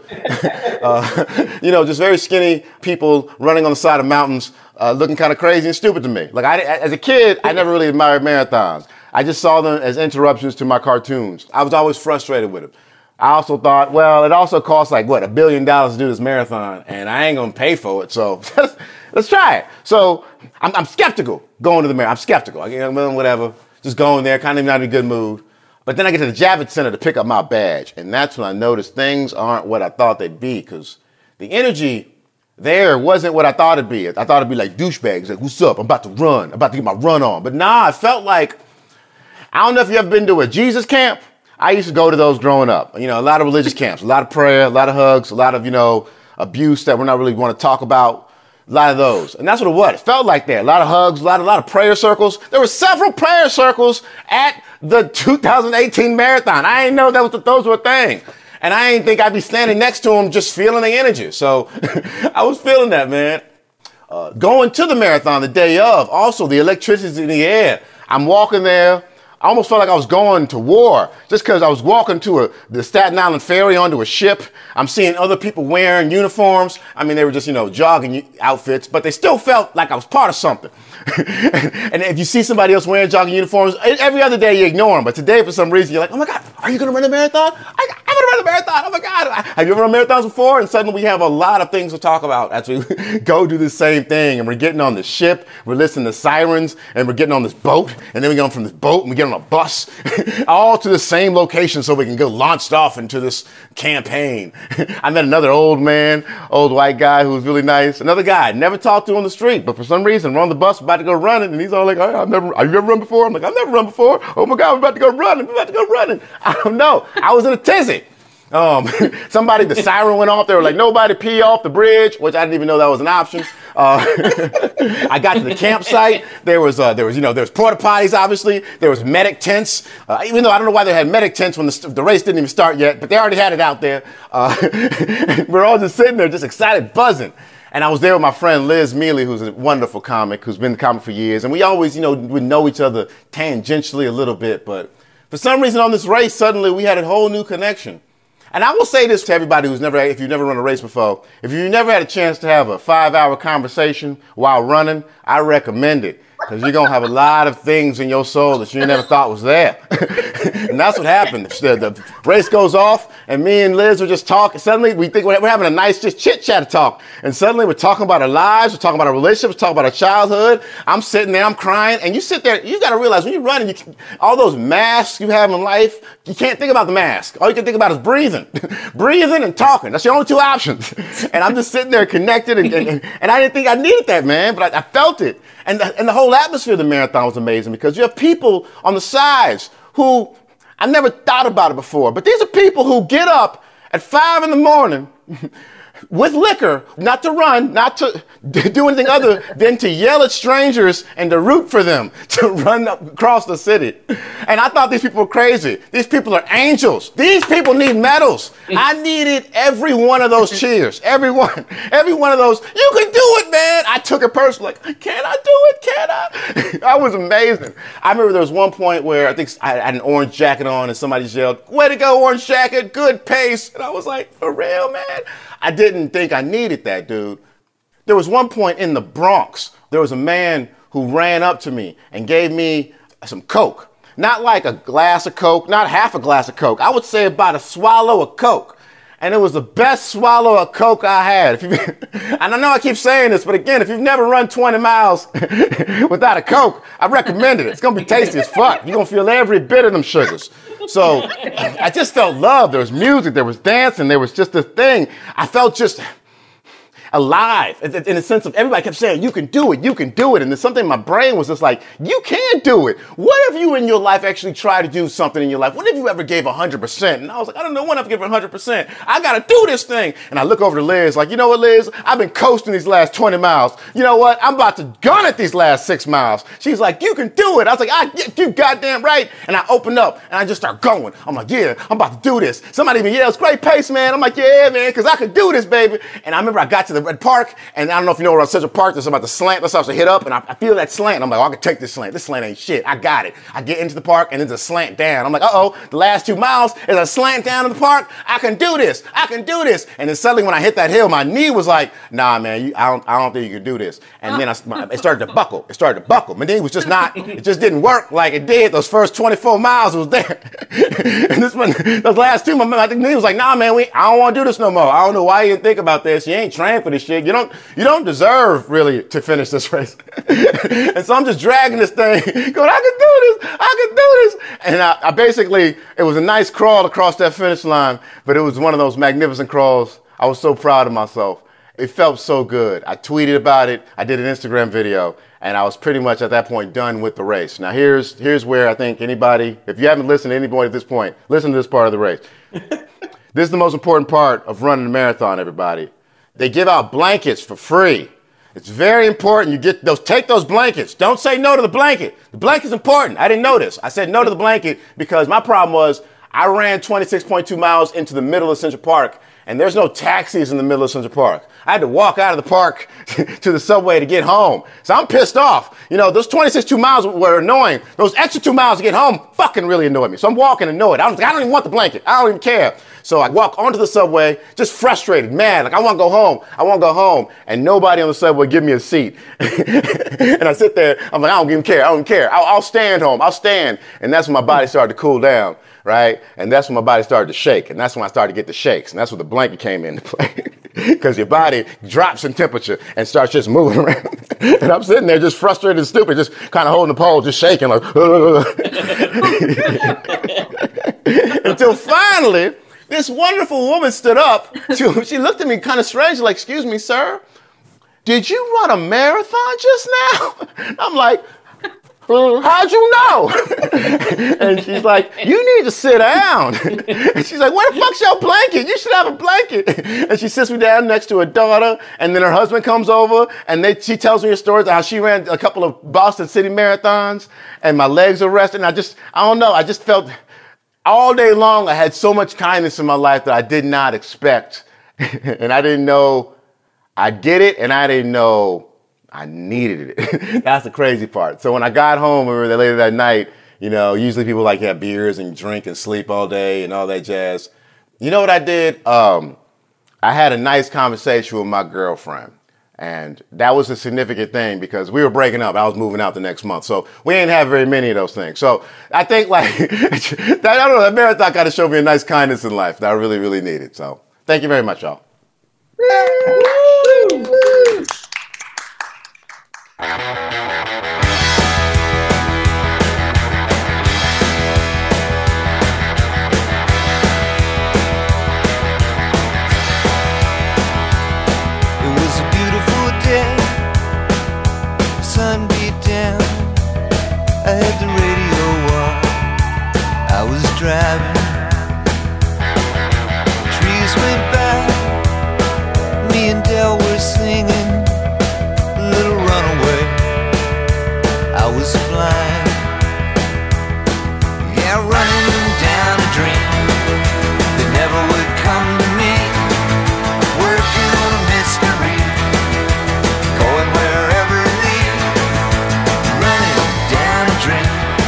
[SPEAKER 2] just very skinny people running on the side of mountains, looking kind of crazy and stupid to me. As a kid, I never really admired marathons. I just saw them as interruptions to my cartoons. I was always frustrated with them. I also thought, well, it also costs $1 billion to do this marathon, and I ain't going to pay for it. So let's try it. So I'm skeptical going to the marathon. I'm skeptical. Whatever. Just going there, kind of not in a good mood. But then I get to the Javits Center to pick up my badge, and that's when I noticed things aren't what I thought they'd be, because the energy there wasn't what I thought it'd be. I thought it'd be like douchebags, like, what's up? I'm about to run. I'm about to get my run on. But nah, I felt like, I don't know if you ever been to a Jesus camp. I used to go to those growing up. A lot of religious camps, a lot of prayer, a lot of hugs, a lot of, abuse that we're not really want to talk about. A lot of those. And that's what it was. It felt like that. A lot of hugs, a lot of prayer circles. There were several prayer circles at the 2018 marathon. I didn't know those were a thing. And I didn't think I'd be standing next to them just feeling the energy. So I was feeling that, man. Going to the marathon the day of, also the electricity in the air. I'm walking there. I almost felt like I was going to war just because I was walking to the Staten Island ferry onto a ship. I'm seeing other people wearing uniforms. I mean, they were just, jogging outfits, but they still felt like I was part of something. And if you see somebody else wearing jogging uniforms, every other day you ignore them. But today, for some reason, you're like, oh my God, are you going to run a marathon? I'm going to run a marathon. Oh my God. Have you ever run marathons before? And suddenly we have a lot of things to talk about as we go do the same thing. And we're getting on the ship, we're listening to sirens, and we're getting on this boat. And then we get on from this boat and we get on a bus, all to the same location so we can go launched off into this campaign. I met another old white guy who was really nice. Another guy, never talked to on the street, but for some reason, we're on the bus about to go running, and he's all like, have you ever run before? I'm like, I've never run before. Oh my God, we're about to go running. I don't know. I was in a tizzy. The siren went off. They were like, nobody pee off the bridge, which I didn't even know that was an option. I got to the campsite. There was porta potties, obviously. There was medic tents. Even though I don't know why they had medic tents when the race didn't even start yet, but they already had it out there. We're all just sitting there, just excited, buzzing. And I was there with my friend Liz Mealy, who's a wonderful comic, who's been in the comic for years. And we always, would know each other tangentially a little bit. But for some reason on this race, suddenly we had a whole new connection. And I will say this to everybody if you've never run a race before, if you've never had a chance to have a 5-hour conversation while running, I recommend it. Because you're going to have a lot of things in your soul that you never thought was there. And that's what happened. The race goes off, and me and Liz were just talking. Suddenly, we think we're having a nice just chit-chat talk. And suddenly, we're talking about our lives. We're talking about our relationships. We're talking about our childhood. I'm sitting there. I'm crying. And you sit there. You got to realize when you're running, all those masks you have in life, you can't think about the mask. All you can think about is breathing. Breathing and talking. That's your only two options. And I'm just sitting there connected. And I didn't think I needed that, man. But I felt it. And the whole atmosphere of the marathon was amazing because you have people on the sides who I never thought about it before, but these are people who get up at 5 a.m. with liquor, not to run, not to do anything other than to yell at strangers and to root for them to run across the city. And I thought these people were crazy. These people are angels. These people need medals. I needed every one of those cheers. Every one of those. You can do it, man. I took it personally. Like, can I do it? Can I? That was amazing. I remember there was one point where I think I had an orange jacket on and somebody yelled, "Way to go, orange jacket. Good pace." And I was like, for real, man? I didn't think I needed that, dude. There was one point in the Bronx, there was a man who ran up to me and gave me some Coke. Not like a glass of Coke, not half a glass of Coke. I would say about a swallow of Coke. And it was the best swallow of Coke I had. And I know I keep saying this, but again, if you've never run 20 miles without a Coke, I recommend it. It's going to be tasty as fuck. You're going to feel every bit of them sugars. So I just felt love. There was music, there was dancing, there was just a thing. I felt just alive in the sense of everybody kept saying, you can do it, you can do it. And there's something in my brain was just like, you can do it. What if you in your life actually try to do something in your life? What if you ever gave 100%? And I was like, I don't know when I've given 100%. I got to do this thing. And I look over to Liz like, you know what, Liz? I've been coasting these last 20 miles. You know what? I'm about to gun at these last 6 miles. She's like, you can do it. I was like, you goddamn right. And I opened up and I just start going. I'm like, yeah, I'm about to do this. Somebody even yells, great pace, man. I'm like, yeah, man, because I could do this, baby. And I remember I got to the Red Park, and I don't know if you know where on Central Park, there's about the slant that's supposed to hit up, and I feel that slant. I'm like, oh, I can take this slant. This slant ain't shit. I got it. I get into the park, and there's a slant down. I'm like, uh-oh, the last 2 miles is a slant down in the park. I can do this. I can do this. And then suddenly when I hit that hill, my knee was like, nah, man, I don't think you can do this. And then it started to buckle. It started to buckle. My knee was just not, it just didn't work like it did. Those first 24 miles was there. And this one, those last 2 miles, I think the knee was like, nah, man, I don't want to do this no more. I don't know why you didn't think about this. You ain't trained for this shit. You don't deserve really to finish this race. And so I'm just dragging this thing, going, I can do this. And I basically, it was a nice crawl across that finish line, but it was one of those magnificent crawls. I was so proud of myself. It felt so good. I tweeted about it. I did an Instagram video, and I was pretty much at that point done with the race. Now here's where I think anybody, if you haven't listened to anybody at this point, listen to this part of the race. This is the most important part of running a marathon, everybody. They give out blankets for free. It's very important. You get those, take those blankets. Don't say no to the blanket. The blanket's important. I didn't know this. I said no to the blanket because my problem was I ran 26.2 miles into the middle of Central Park, and there's no taxis in the middle of Central Park. I had to walk out of the park to the subway to get home. So I'm pissed off. You know, those 26.2 miles were annoying. Those extra 2 miles to get home fucking really annoyed me. So I'm walking annoyed. I don't even want the blanket. I don't even care. So I walk onto the subway, just frustrated, mad, like I want to go home. I want to go home. And nobody on the subway give me a seat. And I sit there, I'm like, I don't even care. I don't care. I'll stand home. I'll stand. And that's when my body started to cool down, right? And that's when my body started to shake. And that's when I started to get the shakes. And that's when the blanket came into play. Because your body drops in temperature and starts just moving around. And I'm sitting there just frustrated and stupid, just kind of holding the pole, just shaking like, until finally, this wonderful woman stood up. She looked at me kind of strange, like, excuse me, sir, did you run a marathon just now? I'm like, how'd you know? And she's like, you need to sit down. And she's like, where the fuck's your blanket? You should have a blanket. And she sits me down next to her daughter, and then her husband comes over, and she tells me a story of how she ran a couple of Boston City marathons, and my legs are resting. I don't know, I just felt all day long I had so much kindness in my life that I did not expect. And I didn't know I'd get it, and I didn't know I needed it. That's the crazy part. So when I got home, we were there later that night, you know, usually people like have beers and drink and sleep all day and all that jazz. You know what I did? I had a nice conversation with my girlfriend. And that was a significant thing because we were breaking up. I was moving out the next month. So we ain't have very many of those things. So I think that marathon got to show me a nice kindness in life that I really, really needed. So thank you very much, y'all.
[SPEAKER 12] Sun beat down, I had the radio on, I was driving driving. Trees went by, me and Del were singing Little Runaway. I was blind, yeah, running down a dream that never would come to me. Working on a mystery, going wherever it leads, running down a dream.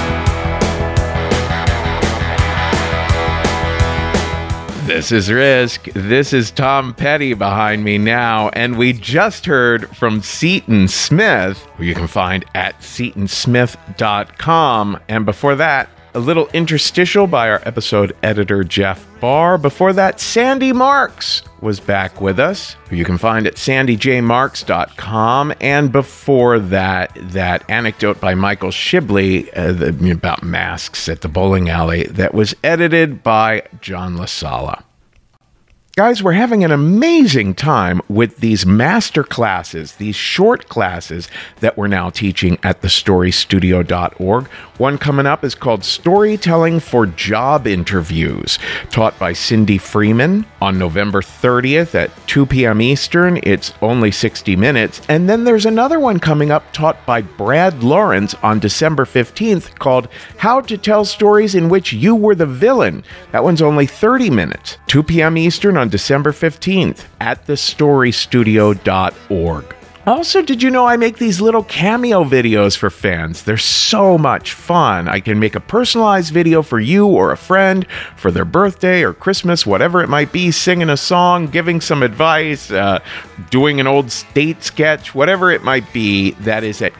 [SPEAKER 1] This is Risk. This is Tom Petty behind me now, and we just heard from Seton Smith, who you can find at setonsmith.com. And before that, a little interstitial by our episode editor, Jeff Barr. Before that, Sandy Marks was back with us, who you can find at sandyjmarks.com. And before that, that anecdote by Michael Shibley about masks at the bowling alley that was edited by John LaSala. Guys, we're having an amazing time with these master classes, these short classes that we're now teaching at thestorystudio.org. One coming up is called Storytelling for Job Interviews, taught by Cindy Freeman on November 30th at 2 p.m. Eastern. It's only 60 minutes. And then there's another one coming up taught by Brad Lawrence on December 15th called How to Tell Stories in Which You Were the Villain. That one's only 30 minutes, 2 p.m. Eastern on December 15th at thestorystudio.org. Also, did you know I make these little cameo videos for fans? They're so much fun. I can make a personalized video for you or a friend for their birthday or Christmas, whatever it might be, singing a song, giving some advice, doing an old state sketch, whatever it might be. That is at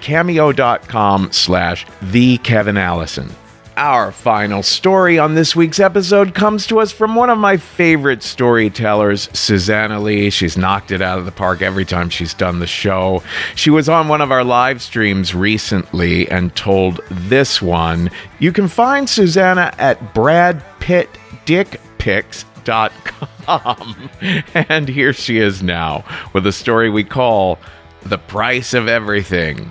[SPEAKER 1] cameo.com/thekevinallison. Our final story on this week's episode comes to us from one of my favorite storytellers, Susanna Lee. She's knocked it out of the park every time she's done the show. She was on one of our live streams recently and told this one. You can find Susanna at bradpittdickpics.com. And here she is now with a story we call The Price of Everything.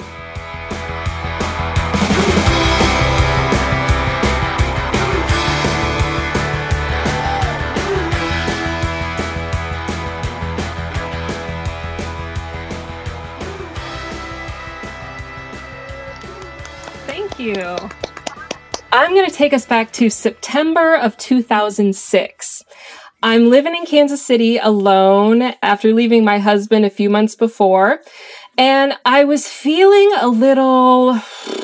[SPEAKER 13] You. I'm going to take us back to September of 2006. I'm living in Kansas City alone after leaving my husband a few months before, and I was feeling a little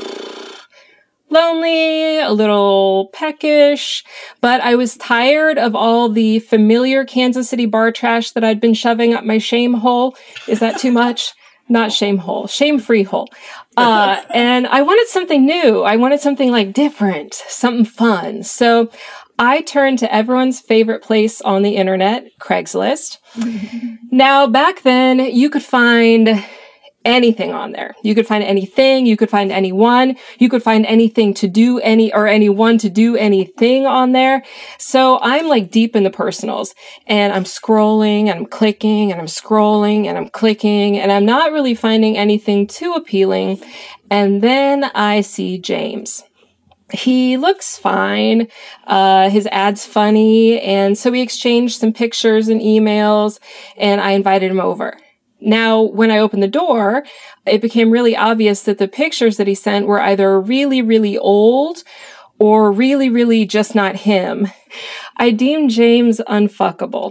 [SPEAKER 13] lonely, a little peckish, but I was tired of all the familiar Kansas City bar trash that I'd been shoving up my shame hole. Is that too much? Not shame hole, shame-free hole. And I wanted something new. I wanted something like different, something fun. So I turned to everyone's favorite place on the internet, Craigslist. Now, back then, you could find anything on there. You could find anything. You could find anyone. You could find anything to do anyone to do anything on there. So I'm like deep in the personals and I'm scrolling and I'm clicking and I'm scrolling and I'm clicking and I'm not really finding anything too appealing. And then I see James. He looks fine. His ad's funny. And so we exchanged some pictures and emails and I invited him over. Now, when I opened the door, it became really obvious that the pictures that he sent were either really, really old or really, really just not him. I deemed James unfuckable.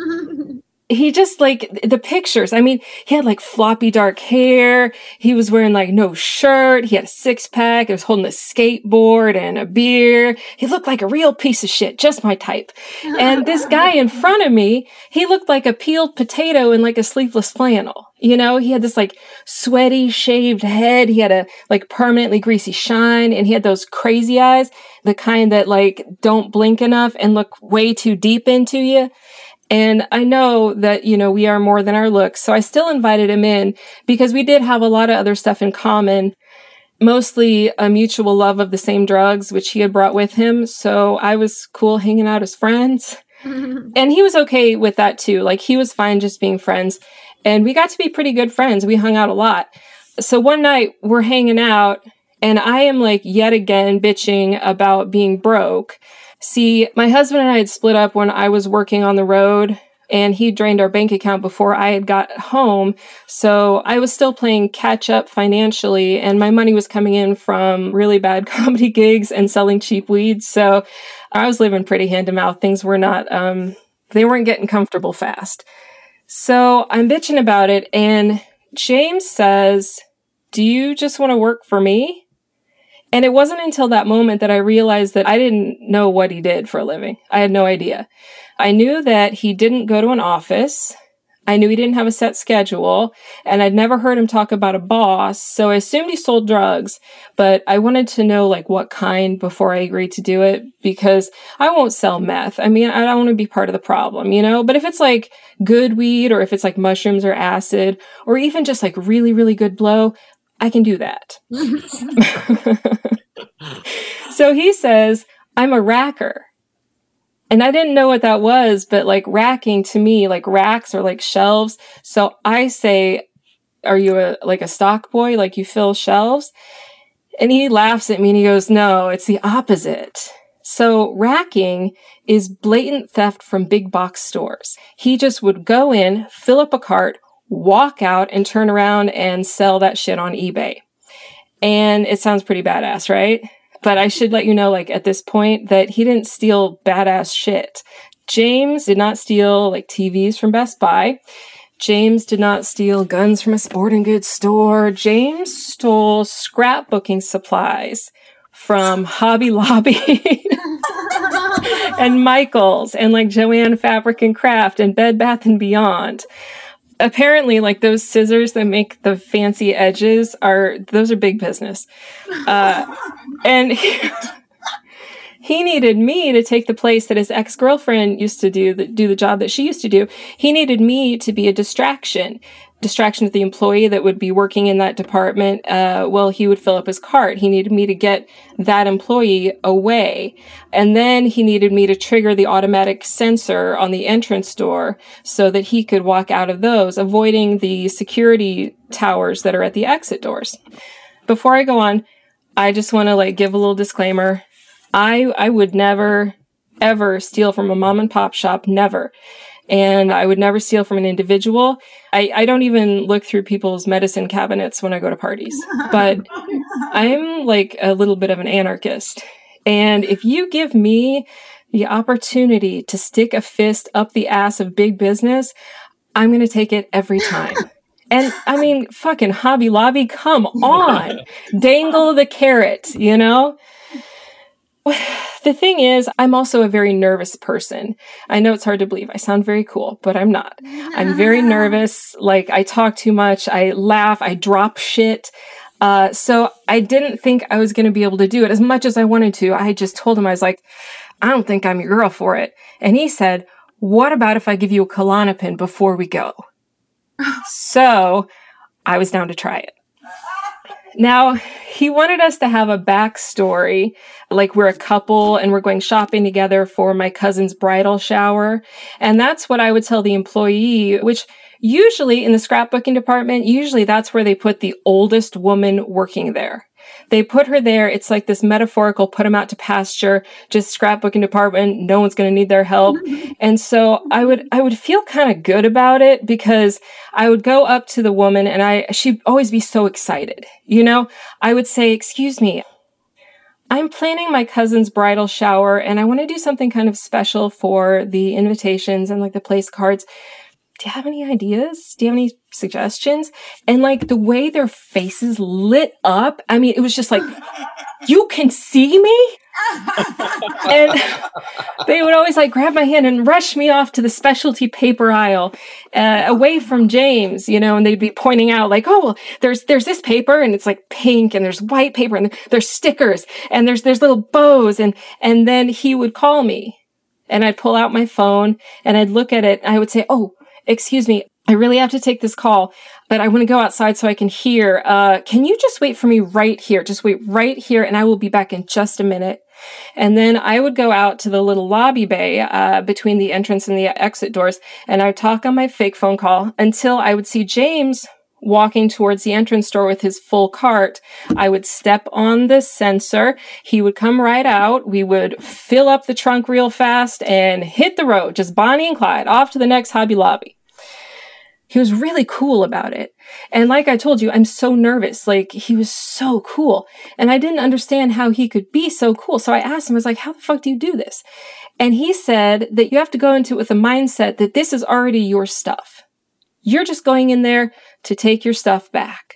[SPEAKER 13] He just like the pictures. I mean, he had like floppy dark hair. He was wearing like no shirt. He had a 6-pack. He was holding a skateboard and a beer. He looked like a real piece of shit, just my type. And this guy in front of me, he looked like a peeled potato in like a sleeveless flannel. You know, he had this like sweaty shaved head. He had a like permanently greasy shine and he had those crazy eyes, the kind that like don't blink enough and look way too deep into you. And I know that, you know, we are more than our looks. So I still invited him in because we did have a lot of other stuff in common, mostly a mutual love of the same drugs, which he had brought with him. So I was cool hanging out as friends. And he was okay with that too. Like he was fine just being friends. And we got to be pretty good friends. We hung out a lot. So one night we're hanging out And I am like yet again bitching about being broke. See, my husband and I had split up when I was working on the road, and he drained our bank account before I had got home. So I was still playing catch up financially, and my money was coming in from really bad comedy gigs and selling cheap weed. So I was living pretty hand to mouth. Things were not, they weren't getting comfortable fast. So I'm bitching about it, and James says, "Do you just want to work for me?" And it wasn't until that moment that I realized that I didn't know what he did for a living. I had no idea. I knew that he didn't go to an office. I knew he didn't have a set schedule, and I'd never heard him talk about a boss, so I assumed he sold drugs, but I wanted to know like what kind before I agreed to do it, because I won't sell meth. I mean, I don't want to be part of the problem, you know? But if it's like good weed, or if it's like mushrooms or acid, or even just like really, really good blow, I can do that. So he says, "I'm a racker." And I didn't know what that was, but like racking to me, like racks are like shelves. So I say, "Are you a stock boy? Like you fill shelves?" And he laughs at me and he goes, "No, it's the opposite." So racking is blatant theft from big box stores. He just would go in, fill up a cart, walk out, and turn around and sell that shit on eBay. And it sounds pretty badass, right? But I should let you know, like, at this point, that he didn't steal badass shit. James did not steal, like, TVs from Best Buy. James did not steal guns from a sporting goods store. James stole scrapbooking supplies from Hobby Lobby and Michael's and, like, Joanne Fabric and Craft and Bed Bath & Beyond. Apparently, like, those scissors that make the fancy edges those are big business. And he needed me to take the place that his ex-girlfriend used to do the job that she used to do. He needed me to be a distraction to the employee that would be working in that department while he would fill up his cart. He needed me to get that employee away. And then he needed me to trigger the automatic sensor on the entrance door so that he could walk out of those, avoiding the security towers that are at the exit doors. Before I go on, I just want to like give a little disclaimer. I would never, ever steal from a mom and pop shop. Never. And I would never steal from an individual. I don't even look through people's medicine cabinets when I go to parties. But I'm like a little bit of an anarchist. And if you give me the opportunity to stick a fist up the ass of big business, I'm going to take it every time. And I mean, fucking Hobby Lobby, come on. Dangle the carrot, you know? The thing is, I'm also a very nervous person. I know it's hard to believe. I sound very cool, but I'm not. I'm very nervous. Like, I talk too much. I laugh. I drop shit. So I didn't think I was going to be able to do it as much as I wanted to. I just told him, I was like, "I don't think I'm your girl for it." And he said, "What about if I give you a Klonopin before we go?" So I was down to try it. Now, he wanted us to have a backstory, like we're a couple and we're going shopping together for my cousin's bridal shower. And that's what I would tell the employee, which usually in the scrapbooking department, usually that's where they put the oldest woman working there. They put her there. It's like this metaphorical put them out to pasture, just scrapbooking department. No one's going to need their help. And so I would feel kind of good about it because I would go up to the woman and she'd always be so excited. You know, I would say, "Excuse me, I'm planning my cousin's bridal shower and I want to do something kind of special for the invitations and like the place cards. Do you have any ideas? Do you have any suggestions?" And like the way their faces lit up, I mean, it was just like, "You can see me?" And they would always like grab my hand and rush me off to the specialty paper aisle, away from James, you know, and they'd be pointing out like, "Oh, well, there's this paper and it's like pink and there's white paper and there's stickers and there's little bows." And then he would call me and I'd pull out my phone and I'd look at it and I would say, "Oh, excuse me, I really have to take this call, but I want to go outside so I can hear. Can you just wait for me right here? Just wait right here and I will be back in just a minute." And then I would go out to the little lobby bay between the entrance and the exit doors, and I would talk on my fake phone call until I would see James walking towards the entrance door with his full cart. I would step on the sensor. He would come right out. We would fill up the trunk real fast and hit the road, just Bonnie and Clyde, off to the next Hobby Lobby. He was really cool about it. And like I told you, I'm so nervous. Like, he was so cool. And I didn't understand how he could be so cool. So I asked him, I was like, how the fuck do you do this? And he said that you have to go into it with a mindset that this is already your stuff. You're just going in there to take your stuff back.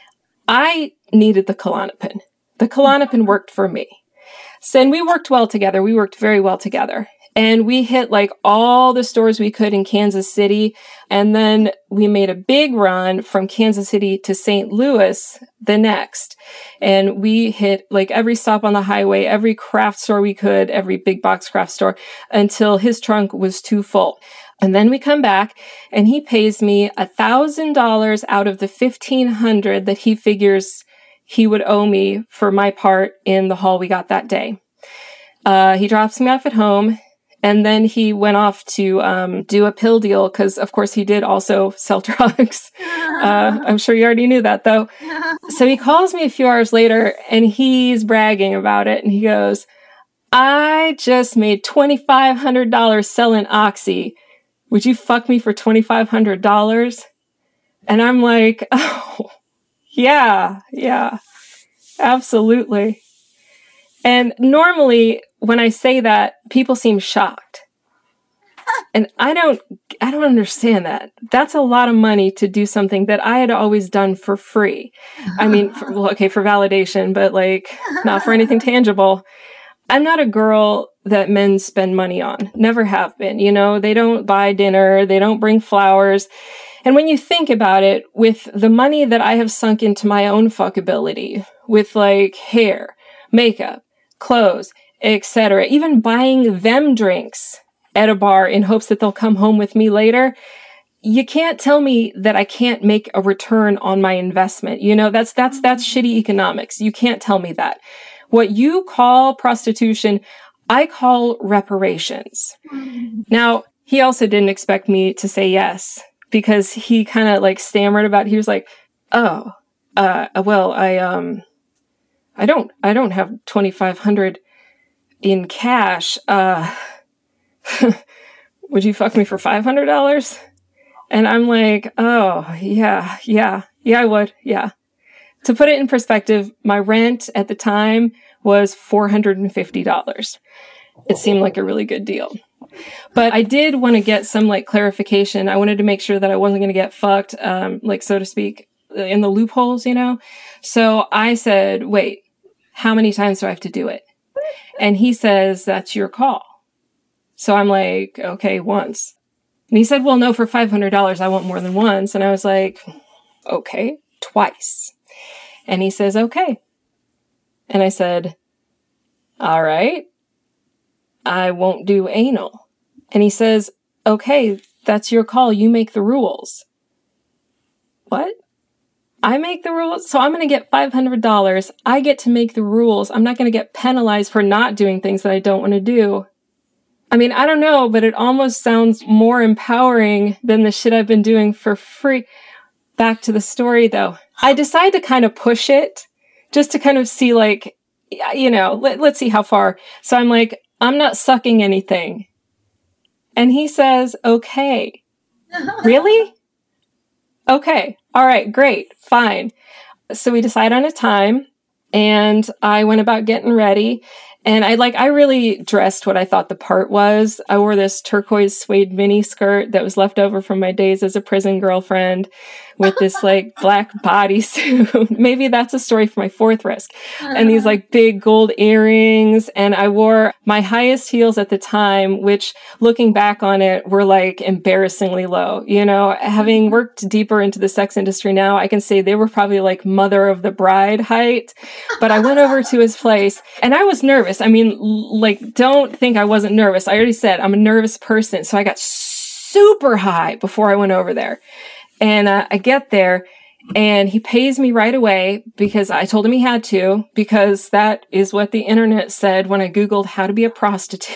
[SPEAKER 13] I needed the Klonopin. The Klonopin worked for me. So, and we worked well together. We worked very well together. And we hit like all the stores we could in Kansas City. And then we made a big run from Kansas City to St. Louis the next. And we hit like every stop on the highway, every craft store we could, every big box craft store until his trunk was too full. And then we come back and he pays me $1,000 out of the $1,500 that he figures he would owe me for my part in the haul we got that day. He drops me off at home. And then he went off to do a pill deal because, of course, he did also sell drugs. I'm sure you already knew that, though. So he calls me a few hours later, and he's bragging about it. And he goes, I just made $2,500 selling Oxy. Would you fuck me for $2,500? And I'm like, oh, yeah, absolutely. And normally, when I say that, people seem shocked. And I don't understand that. That's a lot of money to do something that I had always done for free. I mean, for validation, but like not for anything tangible. I'm not a girl that men spend money on. Never have been. You know, they don't buy dinner. They don't bring flowers. And when you think about it, with the money that I have sunk into my own fuckability, with like hair, makeup, clothes, etc., even buying them drinks at a bar in hopes that they'll come home with me later, you can't tell me that I can't make a return on my investment. You know, that's shitty economics. You can't tell me that. What you call prostitution, I call reparations. Now, he also didn't expect me to say yes because he kind of like stammered about it. He was like, oh, well, I don't have $2,500 in cash. Would you fuck me for $500? And I'm like, oh, yeah, I would. Yeah. To put it in perspective, my rent at the time was $450. It seemed like a really good deal. But I did want to get some like clarification. I wanted to make sure that I wasn't going to get fucked, like so to speak, in the loopholes, you know? So I said, wait, how many times do I have to do it? And he says, that's your call. So I'm like, okay, once. And he said, well, no, for $500, I want more than once. And I was like, okay, twice. And he says, okay. And I said, all right, I won't do anal. And he says, okay, that's your call. You make the rules. What? I make the rules? So I'm going to get $500. I get to make the rules. I'm not going to get penalized for not doing things that I don't want to do. I mean, I don't know, but it almost sounds more empowering than the shit I've been doing for free. Back to the story, though. I decided to kind of push it just to kind of see, like, you know, let's see how far. So I'm like, I'm not sucking anything. And he says, okay. Really? Okay. All right, great. Fine. So we decide on a time and I went about getting ready. And I really dressed what I thought the part was. I wore this turquoise suede mini skirt that was left over from my days as a prison girlfriend with this like black bodysuit. Maybe that's a story for my fourth risk. And these like big gold earrings. And I wore my highest heels at the time, which looking back on it were like embarrassingly low. You know, having worked deeper into the sex industry now, I can say they were probably like mother of the bride height. But I went over to his place and I was nervous. I mean, like, don't think I wasn't nervous. I already said I'm a nervous person. So I got super high before I went over there. And I get there and he pays me right away because I told him he had to, because that is what the internet said when I Googled how to be a prostitute.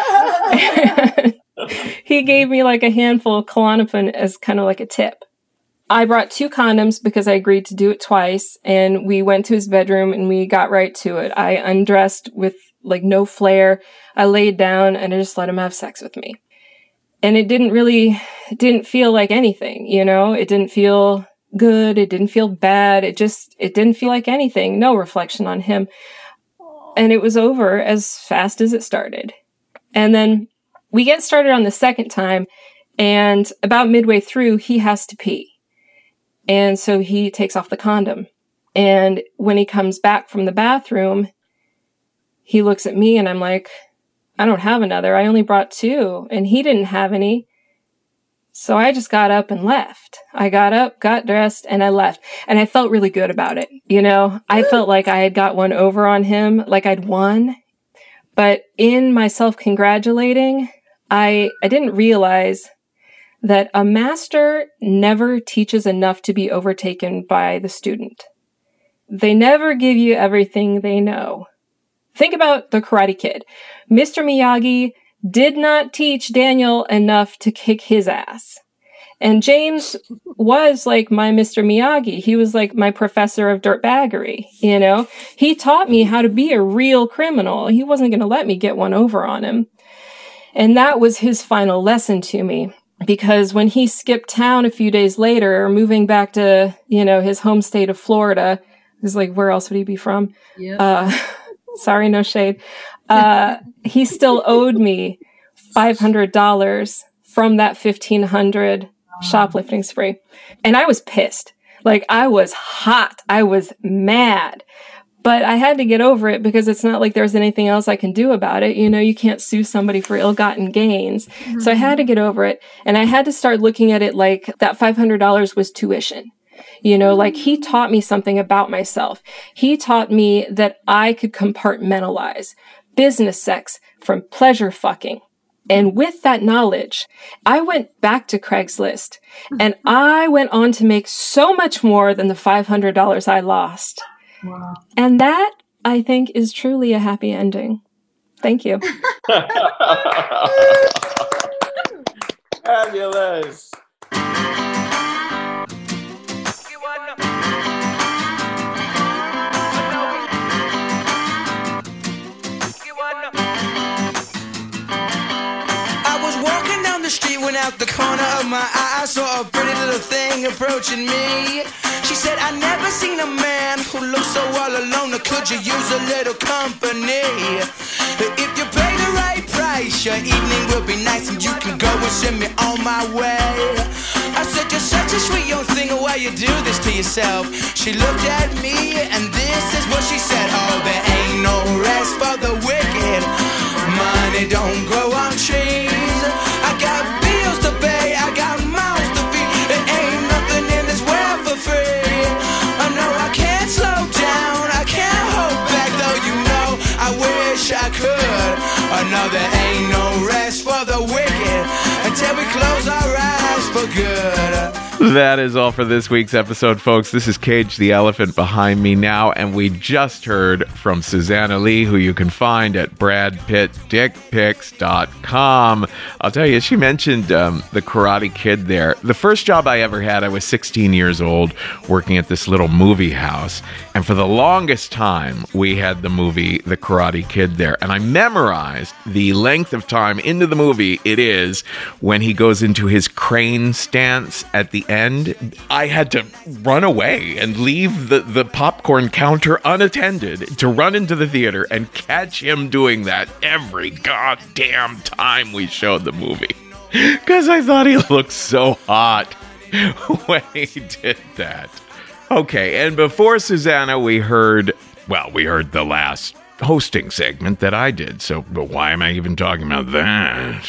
[SPEAKER 13] He gave me like a handful of Klonopin as kind of like a tip. I brought 2 condoms because I agreed to do it twice, and we went to his bedroom and we got right to it. I undressed with like no flair. I laid down and I just let him have sex with me. And it didn't feel like anything, you know? It didn't feel good. It didn't feel bad. It didn't feel like anything. No reflection on him. And it was over as fast as it started. And then we get started on the second time, and about midway through, he has to pee. And so he takes off the condom. And when he comes back from the bathroom, he looks at me and I'm like, I don't have another. I only brought 2, and he didn't have any. So I just got up and left. I got up, got dressed, and I left. And I felt really good about it. You know, I felt like I had got one over on him, like I'd won. But in my self-congratulating, I didn't realize that a master never teaches enough to be overtaken by the student. They never give you everything they know. Think about the Karate Kid. Mr. Miyagi did not teach Daniel enough to kick his ass. And James was like my Mr. Miyagi. He was like my professor of dirtbaggery, you know? He taught me how to be a real criminal. He wasn't going to let me get one over on him. And that was his final lesson to me. Because when he skipped town a few days later, moving back to, you know, his home state of Florida, he's like, where else would he be from? Yep. Sorry, no shade. He still owed me $500 from that $1,500 shoplifting spree. And I was pissed. Like, I was hot. I was mad. But I had to get over it because it's not like there's anything else I can do about it. You know, you can't sue somebody for ill-gotten gains. Mm-hmm. So I had to get over it. And I had to start looking at it like that $500 was tuition. You know, like he taught me something about myself. He taught me that I could compartmentalize business sex from pleasure fucking. And with that knowledge, I went back to Craigslist and I went on to make so much more than the $500 I lost. Wow. And that, I think, is truly a happy ending. Thank you.
[SPEAKER 11] Fabulous.
[SPEAKER 12] Went out the corner of my eye, I saw a pretty little thing approaching me. She said, I never seen a man who looks so all alone. Could you use a little company? If you pay the right price, your evening will be nice, and you can go and send me on my way. I said, you're such a sweet young thing, why you do this to yourself? She looked at me, and this is what she said. Oh, there ain't no rest for the wicked. Money don't grow on trees. I got bills to pay, I got mouths to feed. There ain't nothing in this world for free. I know I can't slow down, I can't hold back, though you know I wish I could. I know there ain't no rest for the wicked until we close our eyes for good.
[SPEAKER 1] That is all for this week's episode, folks. This is Cage the Elephant behind me now, and we just heard from Susanna Lee, who you can find at bradpittdickpics.com. I'll tell you, she mentioned the Karate Kid there. The first job I ever had, I was 16 years old, working at this little movie house, and for the longest time, we had the movie The Karate Kid there, and I memorized the length of time into the movie it is when he goes into his crane stance at the end. I had to run away and leave the popcorn counter unattended to run into the theater and catch him doing that every goddamn time we showed the movie. Because I thought he looked so hot when he did that. Okay, and before Susanna, we heard the last hosting segment that I did, but why am I even talking about that?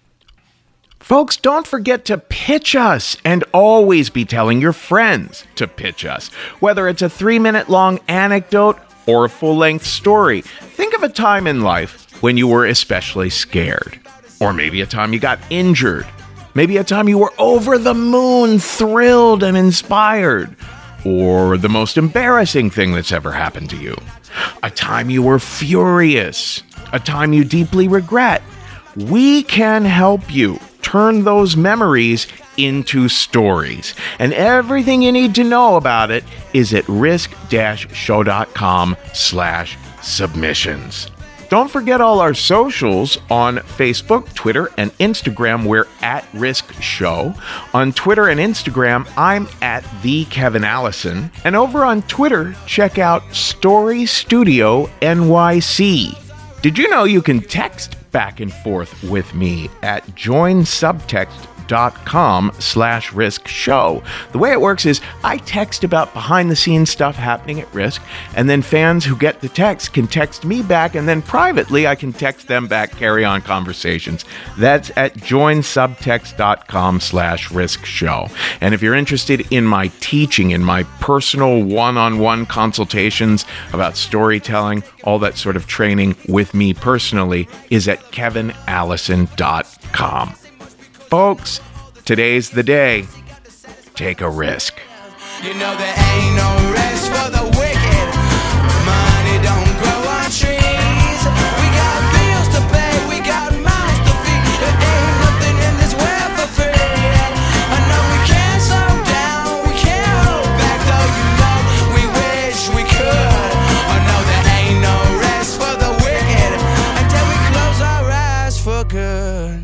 [SPEAKER 1] Folks, don't forget to pitch us and always be telling your friends to pitch us. Whether it's a 3-minute long anecdote or a full-length story. Think of a time in life when you were especially scared. Or maybe a time you got injured. Maybe a time you were over the moon, thrilled and inspired. Or the most embarrassing thing that's ever happened to you. A time you were furious. A time you deeply regret. We can help you. turn those memories into stories. And everything you need to know about it is at risk-show.com/submissions. Don't forget all our socials on Facebook, Twitter, and Instagram. We're at Risk Show. On Twitter and Instagram, I'm at the Kevin Allison. And over on Twitter, check out Story Studio NYC. Did you know you can text back and forth with me at joinsubtext.com/Risk Show. The way it works is I text about behind the scenes stuff happening at Risk, and then fans who get the text can text me back, and then privately I can text them back, carry on conversations. That's at joinsubtext.com/Risk Show. And if you're interested in my teaching, in my personal one-on-one consultations about storytelling, all that sort of training with me personally is at kevinallison.com. Folks, today's the day. Take a risk.
[SPEAKER 12] You know there ain't no rest for the wicked. Money don't grow on trees. We got bills to pay, we got mouths to feed. There ain't nothing in this world for free. I know we can't slow down, we can't hold back, though you know we wish we could. I know there ain't no rest for the wicked until we close our eyes for good.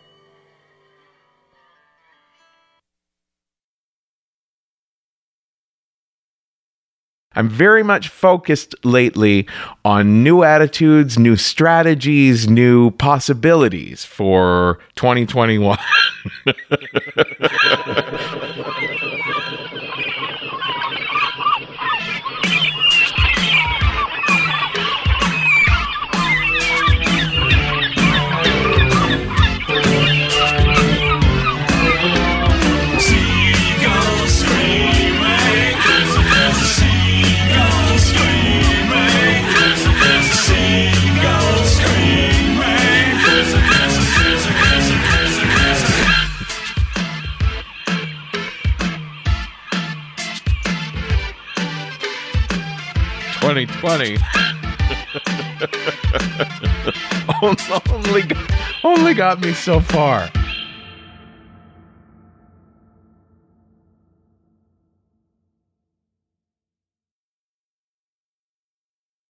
[SPEAKER 1] I'm very much focused lately on new attitudes, new strategies, new possibilities for 2021. only got me so far.